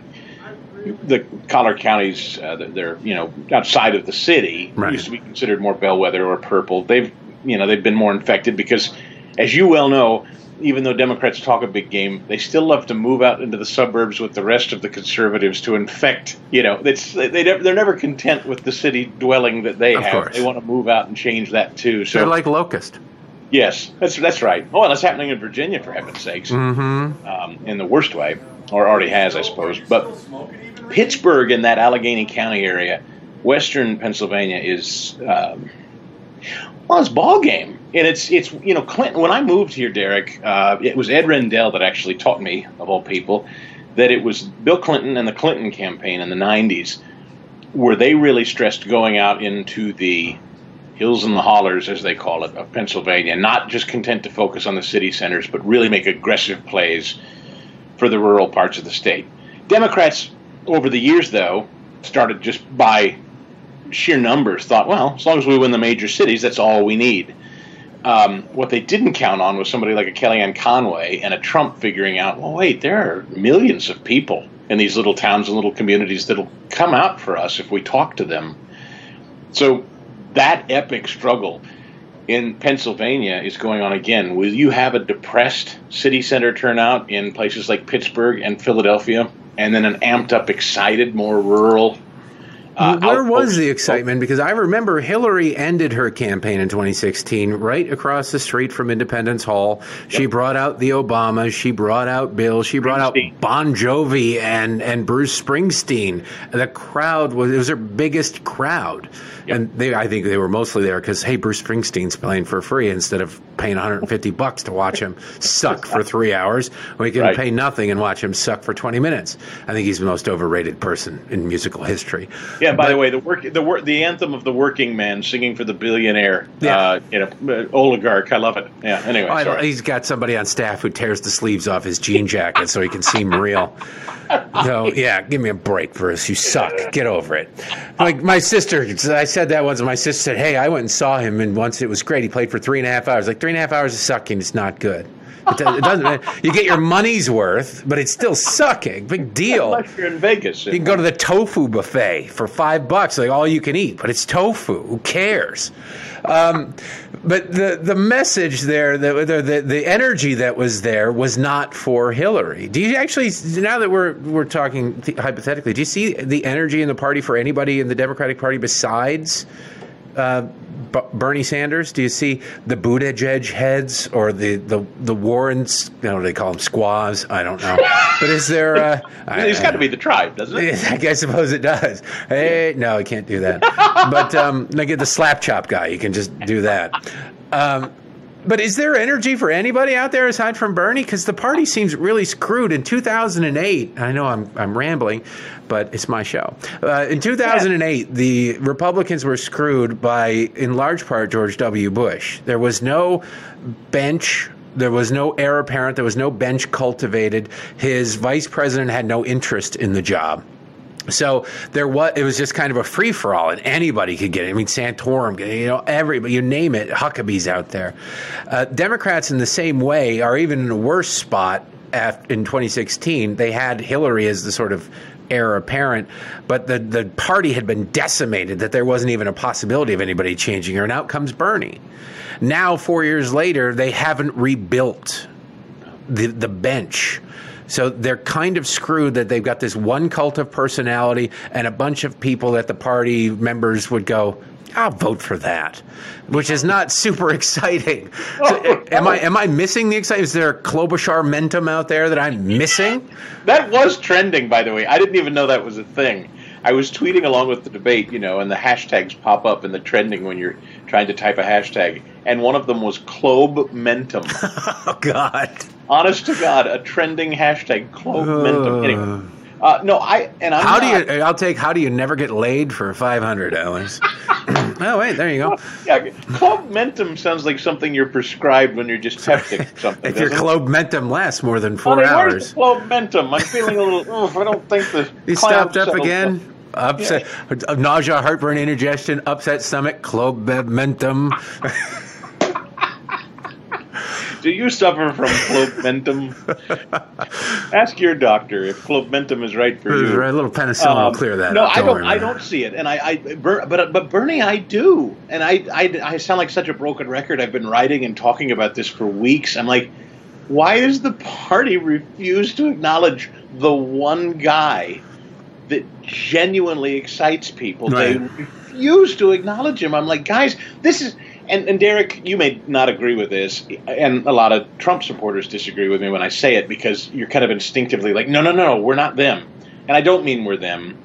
the collar counties. Uh, they're you know outside of the city right. used to be considered more bellwether or purple. They've you know they've been more infected because, as you well know, even though Democrats talk a big game, they still love to move out into the suburbs with the rest of the conservatives to infect. You know, it's, they they're never content with the city dwelling that they of have. Course. They want to move out and change that too. So they're like Locust. Yes, that's that's right. Oh, and that's happening in Virginia, for heaven's sakes, mm-hmm. um, in the worst way, or already has, I suppose. But Pittsburgh and that Allegheny County area, western Pennsylvania, is um, well, it's ball game. And it's, it's you know, Clinton, when I moved here, Derek, uh, it was Ed Rendell that actually taught me, of all people, that it was Bill Clinton and the Clinton campaign in the nineties where they really stressed going out into the hills and the hollers, as they call it, of Pennsylvania, not just content to focus on the city centers, but really make aggressive plays for the rural parts of the state. Democrats, over the years, though, started just by sheer numbers, thought, well, as long as we win the major cities, that's all we need. Um, what they didn't count on was somebody like a Kellyanne Conway and a Trump figuring out, well, wait, there are millions of people in these little towns and little communities that'll come out for us if we talk to them. So that epic struggle in Pennsylvania is going on again. Will you have a depressed city center turnout in places like Pittsburgh and Philadelphia, and then an amped up, excited, more rural Uh, Where was the excitement? Because I remember Hillary ended her campaign in twenty sixteen right across the street from Independence Hall. She yep. brought out the Obamas. She brought out Bill. She brought out Bon Jovi and, and Bruce Springsteen. The crowd was, it was her biggest crowd. Yep. And they, I think they were mostly there because, hey, Bruce Springsteen's playing for free instead of paying one hundred fifty bucks to watch him suck for three hours. We can right. pay nothing and watch him suck for twenty minutes. I think he's the most overrated person in musical history. Yeah, by but, the way, the work, the work, the anthem of the working man singing for the billionaire, yeah. uh, you know, oligarch. I love it. Yeah. Anyway, oh, sorry. He's got somebody on staff who tears the sleeves off his jean jacket so he can seem real. So yeah, give me a break, Bruce. You suck. Get over it. Like my sister, I said that once. And my sister said, "Hey, I went and saw him, and once it was great. He played for three and a half hours. Like three and a half hours of sucking is not good." It, does, it doesn't. You get your money's worth, but it's still sucking. Big deal. Unless you're in Vegas. You can go to the tofu buffet for five bucks, like all you can eat, but it's tofu. Who cares? Um, but the the message there, the, the the the energy that was there was not for Hillary. Do you actually, now that we're we're talking th- hypothetically, do you see the energy in the party for anybody in the Democratic Party besides Uh, B- Bernie Sanders? Do you see the Buttigieg heads or the, the, the Warrens? I don't know what they call them, squaws. I don't know. But is there? Uh, It's got to be the tribe, doesn't it? I, I suppose it does. Hey, no, I can't do that. But um, I get the slap chop guy. You can just do that. Um, But is there energy for anybody out there aside from Bernie? Because the party seems really screwed. In two thousand eight, I know I'm I'm rambling, but it's my show. Uh, in two thousand eight, yeah. the Republicans were screwed by, in large part, George W. Bush. There was no bench. There was no heir apparent. There was no bench cultivated. His vice president had no interest in the job. So there was, it was just kind of a free for all, and anybody could get it. I mean, Santorum, you know, everybody, you name it, Huckabee's out there. Uh, Democrats, in the same way, are even in a worse spot. After, in twenty sixteen, they had Hillary as the sort of heir apparent, but the the party had been decimated. That there wasn't even a possibility of anybody changing her. And out comes Bernie. Now, four years later, they haven't rebuilt the the bench. So they're kind of screwed that they've got this one cult of personality and a bunch of people that the party members would go, I'll vote for that, which is not super exciting. So, am I am I missing the excitement? Is there a Klobuchar-mentum out there that I'm missing? That was trending, by the way. I didn't even know that was a thing. I was tweeting along with the debate, you know, and the hashtags pop up in the trending when you're trying to type a hashtag. And one of them was Klob-mentum. Oh, God. Honest to God, a trending hashtag, Klob-mentum. Uh, anyway, uh, no, I and I'm how not, do you? I'll take. How do you never get laid for five hundred dollars? Oh wait, there you go. Yeah, Klob-mentum sounds like something you're prescribed when you're dyspeptic or something. If your Klob-mentum lasts more than four Honey, hours. Where's the Klob-mentum? I'm feeling a little. Oh, I don't think the. You stopped up again. Up. Upset, yeah. Nausea, heartburn, indigestion, upset stomach, Klob-mentum. Do you suffer from Klob-mentum? Ask your doctor if Klob-mentum is right for you. A little penicillin um, will clear that no, up. No, I don't. I don't see it, and I, I, but but Bernie, I do, and I, I, I sound like such a broken record. I've been writing and talking about this for weeks. I'm like, why does the party refuse to acknowledge the one guy that genuinely excites people? Right. They refuse to acknowledge him. I'm like, guys, this is. And, and Derek, you may not agree with this, and a lot of Trump supporters disagree with me when I say it because you're kind of instinctively like, no, no, no, no, we're not them. And I don't mean we're them.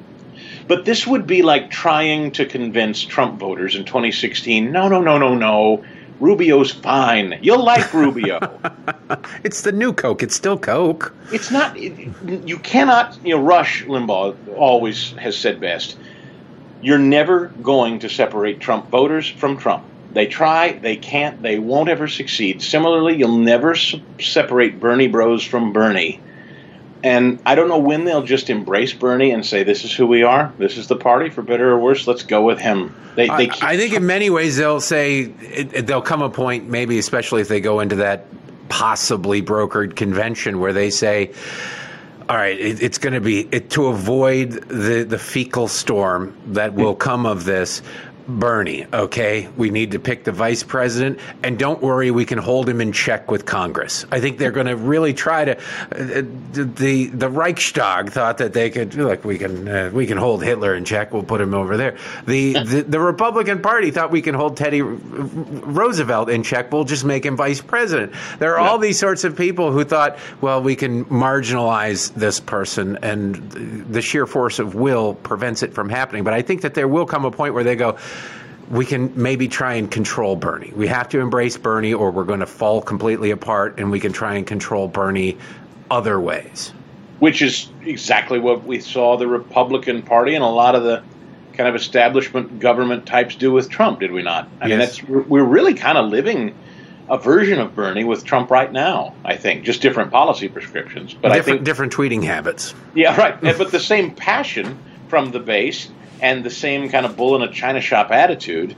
But this would be like trying to convince Trump voters in twenty sixteen, no, no, no, no, no, Rubio's fine. You'll like Rubio. It's the new Coke. It's still Coke. It's not, it, you cannot, you know, Rush Limbaugh always has said best, you're never going to separate Trump voters from Trump. They try, they can't, they won't ever succeed. Similarly, you'll never se- separate Bernie bros from Bernie. And I don't know when they'll just embrace Bernie and say, this is who we are, this is the party, for better or worse, let's go with him. They, they I, I think in many ways they'll say, it, it, there'll come a point, maybe especially if they go into that possibly brokered convention where they say, all right, it, it's going to be, it, to avoid the, the fecal storm that will come of this, Bernie, okay, we need to pick the vice president, and don't worry, we can hold him in check with Congress. I think they're going to really try to. Uh, the the Reichstag thought that they could, like, we can uh, we can hold Hitler in check. We'll put him over there. The, the the Republican Party thought we can hold Teddy Roosevelt in check. We'll just make him vice president. There are all these sorts of people who thought, well, we can marginalize this person, and the sheer force of will prevents it from happening. But I think that there will come a point where they go, we can maybe try and control Bernie. We have to embrace Bernie or we're going to fall completely apart, and we can try and control Bernie other ways. Which is exactly what we saw the Republican Party and a lot of the kind of establishment government types do with Trump, did we not? I yes. mean, that's we're really kind of living a version of Bernie with Trump right now, I think. Just different policy prescriptions. But different, I think different tweeting habits. Yeah, right. But the same passion from the base and the same kind of bull in a china shop attitude.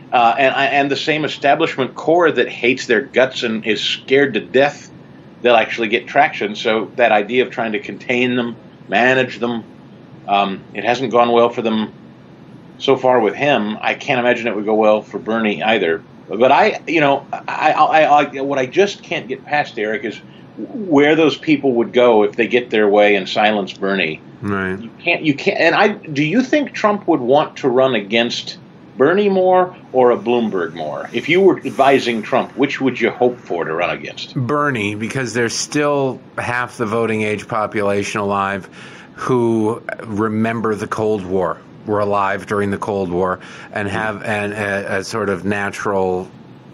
uh, and and the same establishment core that hates their guts and is scared to death, they'll actually get traction. So that idea of trying to contain them, manage them, um, it hasn't gone well for them so far with him. I can't imagine it would go well for Bernie either. But I, you know, I, I, I, what I just can't get past, Eric, is where those people would go if they get their way and silence Bernie. Right. You can't. You can't. And I. Do you think Trump would want to run against Bernie more or a Bloomberg more? If you were advising Trump, which would you hope for to run against? Bernie, because there's still half the voting age population alive who remember the Cold War, were alive during the Cold War, and have an, a, a sort of natural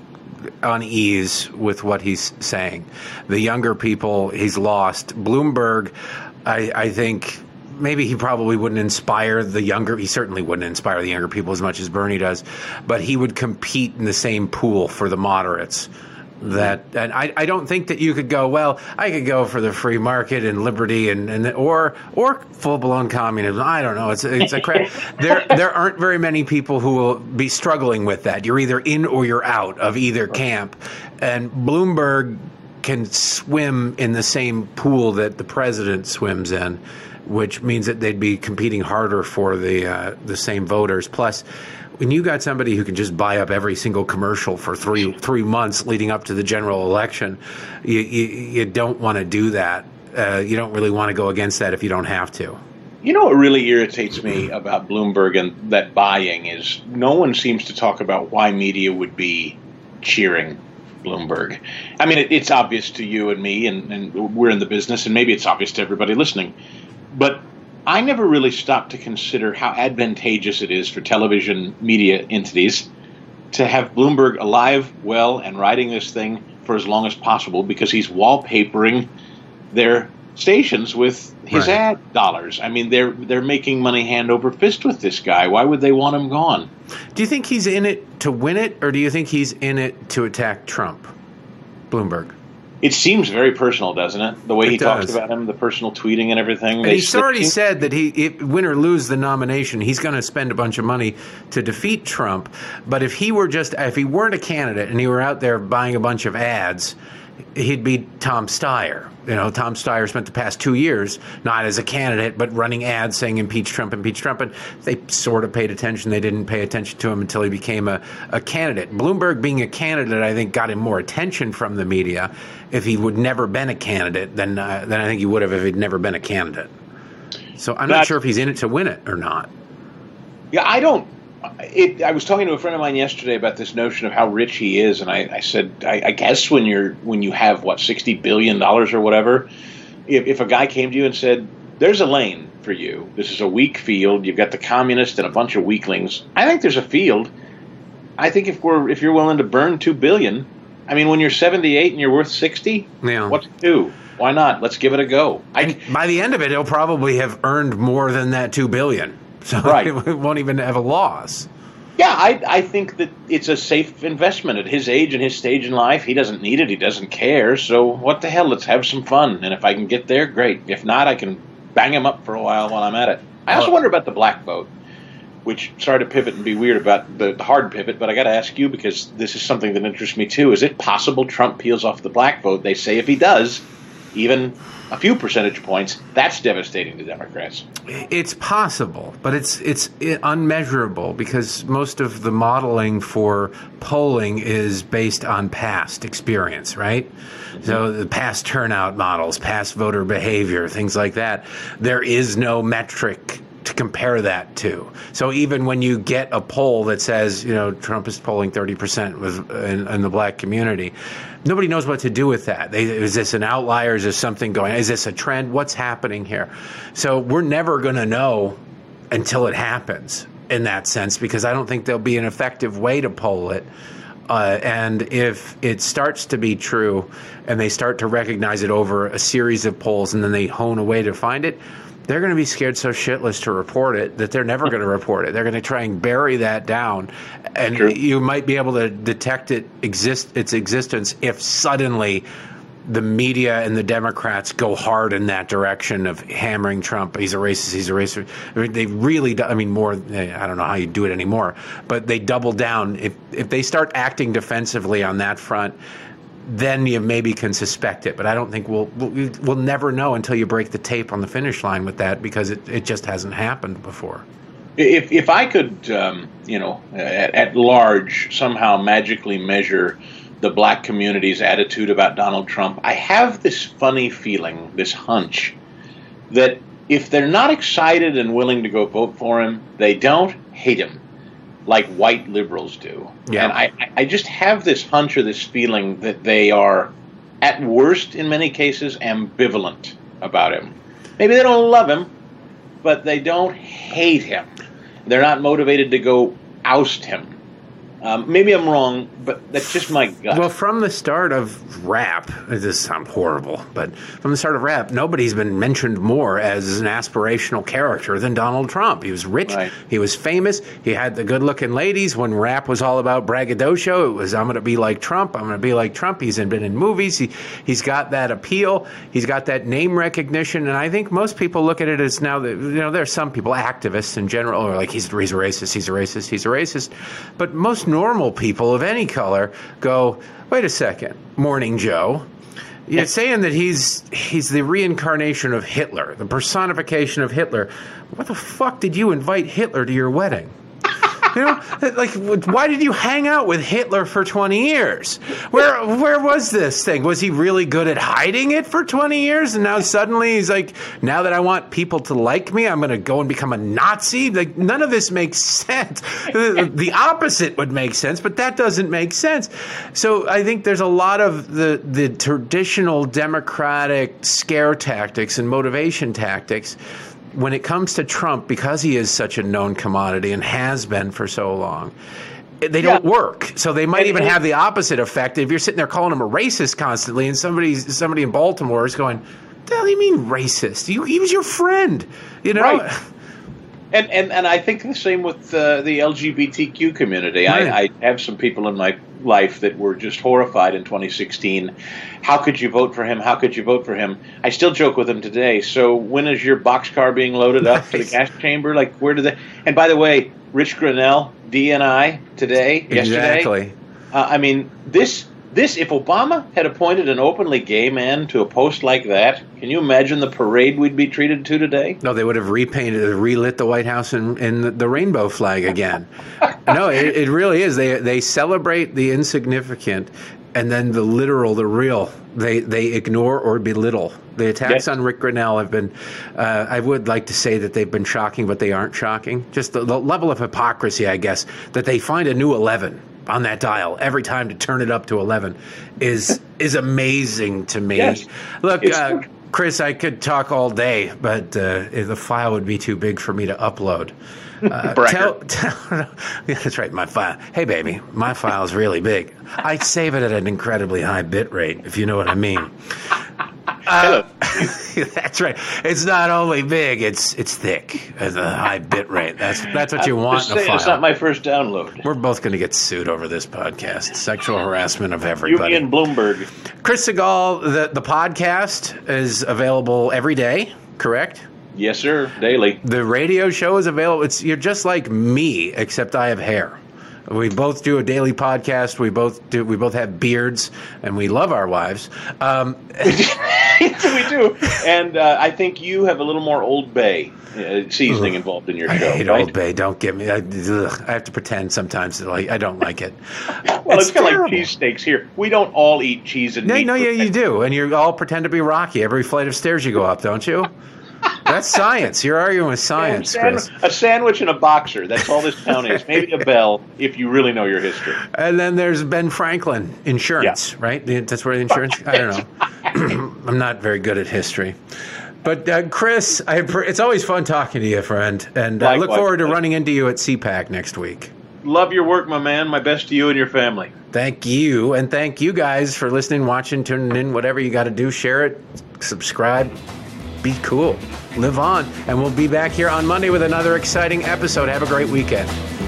unease with what he's saying. The younger people he's lost. Bloomberg, I, I think maybe he probably wouldn't inspire the younger, he certainly wouldn't inspire the younger people as much as Bernie does, but he would compete in the same pool for the moderates. That and I, I don't think that you could go, well, I could go for the free market and liberty and, and or or full blown communism. I don't know. It's it's a crap. there there aren't very many people who will be struggling with that. You're either in or you're out of either camp. And Bloomberg can swim in the same pool that the president swims in, which means that they'd be competing harder for the uh, the same voters. Plus, when you got somebody who can just buy up every single commercial for three three months leading up to the general election, you you, you don't want to do that. Uh, you don't really want to go against that if you don't have to. You know what really irritates me about Bloomberg and that buying is no one seems to talk about why media would be cheering Bloomberg. I mean, it, it's obvious to you and me, and, and we're in the business, and maybe it's obvious to everybody listening. But I never really stopped to consider how advantageous it is for television media entities to have Bloomberg alive, well, and riding this thing for as long as possible, because he's wallpapering their stations with his Right. ad dollars. I mean, they're they're making money hand over fist with this guy. Why would they want him gone? Do you think he's in it to win it, or do you think he's in it to attack Trump, Bloomberg? It seems very personal, doesn't it? The way It he talks does. about him, the personal tweeting and everything. And They he's slip already in. said that he, if, win or lose the nomination, he's going to spend a bunch of money to defeat Trump. But if he were just, if he weren't a candidate and he were out there buying a bunch of ads, he'd be Tom Steyer. You know, Tom Steyer spent the past two years not as a candidate, but running ads saying impeach Trump, impeach Trump. And they sort of paid attention. They didn't pay attention to him until he became a, a candidate. Bloomberg being a candidate, I think, got him more attention from the media. If he would never been a candidate, then uh, then I think he would have if he'd never been a candidate. So I'm not That's- sure if he's in it to win it or not. Yeah, I don't. It, I was talking to a friend of mine yesterday about this notion of how rich he is, and I, I said, I, I guess when you're when you have what sixty billion dollars or whatever, if, if a guy came to you and said, "There's a lane for you. This is a weak field. You've got the communists and a bunch of weaklings." I think there's a field. I think if we're if you're willing to burn two billion, I mean, when you're seventy-eight and you're worth sixty, Yeah. what to do? Why not? Let's give it a go. I, And by the end of it, he'll probably have earned more than that two billion dollars. So Right. it won't even have a loss. Yeah, I, I think that it's a safe investment at his age and his stage in life. He doesn't need it. He doesn't care. So what the hell? Let's have some fun. And if I can get there, great. If not, I can bang him up for a while while I'm at it. I also Well- wonder about the black vote, which started to pivot and be weird about the, the hard pivot. But I got to ask you, because this is something that interests me too. Is it possible Trump peels off the black vote? They say if he does, even a few percentage points, that's devastating to Democrats. It's possible, but it's it's unmeasurable because most of the modeling for polling is based on past experience, right? Mm-hmm. So the past turnout models, past voter behavior, things like that. There is no metric to compare that to. So even when you get a poll that says, you know, Trump is polling thirty percent with in, in the black community, nobody knows what to do with that. They, is this an outlier? Is this something going? Is this a trend? What's happening here? So we're never going to know until it happens in that sense, because I don't think there'll be an effective way to poll it. Uh, and if it starts to be true and they start to recognize it over a series of polls and then they hone a way to find it, they're going to be scared so shitless to report it that they're never going to report it. They're going to try and bury that down. And True. you might be able to detect it exist its existence if suddenly the media and the Democrats go hard in that direction of hammering Trump. He's a racist. He's a racist. I mean, they really, do, I mean, more, I don't know how you do it anymore, but they double down. If, if they start acting defensively on that front, then you maybe can suspect it. But I don't think we'll, we'll, we'll never know until you break the tape on the finish line with that, because it, it just hasn't happened before. If if I could, um, you know, at, at large somehow magically measure the black community's attitude about Donald Trump, I have this funny feeling, this hunch, that if they're not excited and willing to go vote for him, they don't hate him like white liberals do. Yeah. And I, I just have this hunch or this feeling that they are, at worst in many cases, ambivalent about him. Maybe they don't love him, but they don't hate him. They're not motivated to go oust him. Um, maybe I'm wrong, but that's just my gut. Well, from the start of rap, this sounds horrible, but from the start of rap, nobody's been mentioned more as an aspirational character than Donald Trump. He was rich, Right. He was famous, he had the good-looking ladies. When rap was all about braggadocio, it was, I'm going to be like Trump, I'm going to be like Trump. He's been in movies, he, he's got that appeal, he's got that name recognition, and I think most people look at it as now, that, you know, there are some people, activists in general, are like, he's, he's a racist, he's a racist, he's a racist, but most normal people of any color go, wait a second, Morning Joe, you're saying that he's he's the reincarnation of Hitler, the personification of Hitler. What the fuck did you invite Hitler to your wedding? You know, like, why did you hang out with Hitler for twenty years? Where where was this thing? Was he really good at hiding it for twenty years? And now suddenly he's like, now that I want people to like me, I'm going to go and become a Nazi? Like, none of this makes sense. The opposite would make sense, but that doesn't make sense. So I think there's a lot of the, the traditional Democratic scare tactics and motivation tactics when it comes to Trump, because he is such a known commodity and has been for so long, they don't Yeah. work. So they might And- even and- have the opposite effect. If you're sitting there calling him a racist constantly, and somebody somebody in Baltimore is going, "What the hell do you mean racist? You, he was your friend, you know." Right. And, and and I think the same with uh, the L G B T Q community. Right. I, I have some people in my life that were just horrified in twenty sixteen. How could you vote for him? How could you vote for him? I still joke with them today. So when is your boxcar being loaded up to the gas chamber? Like, where do they? And by the way, Rich Grenell, D N I today, yesterday. Exactly. Uh, I mean, this this if Obama had appointed an openly gay man to a post like that, can you imagine the parade we'd be treated to today? No, they would have repainted, relit the White House in, in the, the rainbow flag again. No, it, it really is. They they celebrate the insignificant, and then the literal, the real, they they ignore or belittle. The attacks Yes. on Rick Grenell have been, uh, I would like to say that they've been shocking, but they aren't shocking. Just the, the level of hypocrisy, I guess, that they find a new eleven on that dial every time to turn it up to eleven is is amazing to me. Yes. Look, It's uh, true. Chris, I could talk all day, but uh, the file would be too big for me to upload. Uh, tell, tell, yeah, that's right, my file. Hey, baby, my file is really big. I save it at an incredibly high bit rate, if you know what I mean. Uh, that's right. It's not only big; it's it's thick at a high bit rate. That's that's what you want Just in a saying, file. it's not my first download. We're both going to get sued over this podcast. Sexual harassment of You, everybody. me, and Bloomberg. Chris Segal, the the podcast is available every day. Correct. Yes, sir. Daily. The radio show is available. It's you're just like me, except I have hair. We both do a daily podcast. We both do. We both have beards, and we love our wives. Um, we do. And uh, I think you have a little more Old Bay uh, seasoning involved in your I show, hate right? Old Bay. Don't get me. I, ugh, I have to pretend sometimes that like I don't like it. Well, it's, kind of terrible. like cheesesteaks here. We don't all eat cheese and No, meat. no, for- yeah, you do, and you all pretend to be Rocky every flight of stairs you go up, don't you? That's science. You're arguing with science, San- Chris. A sandwich and a boxer. That's all this town is. Maybe a bell if you really know your history. And then there's Ben Franklin Insurance, right? That's where the insurance. I don't know. I'm not very good at history. But uh, Chris, I, it's always fun talking to you, friend, and I uh, look Likewise. forward to running into you at C PAC next week. Love your work, my man. My best to you and your family. Thank you, and thank you guys for listening, watching, tuning in, whatever you got to do. Share it, subscribe, be cool, live on, and we'll be back here on Monday with another exciting episode. Have a great weekend.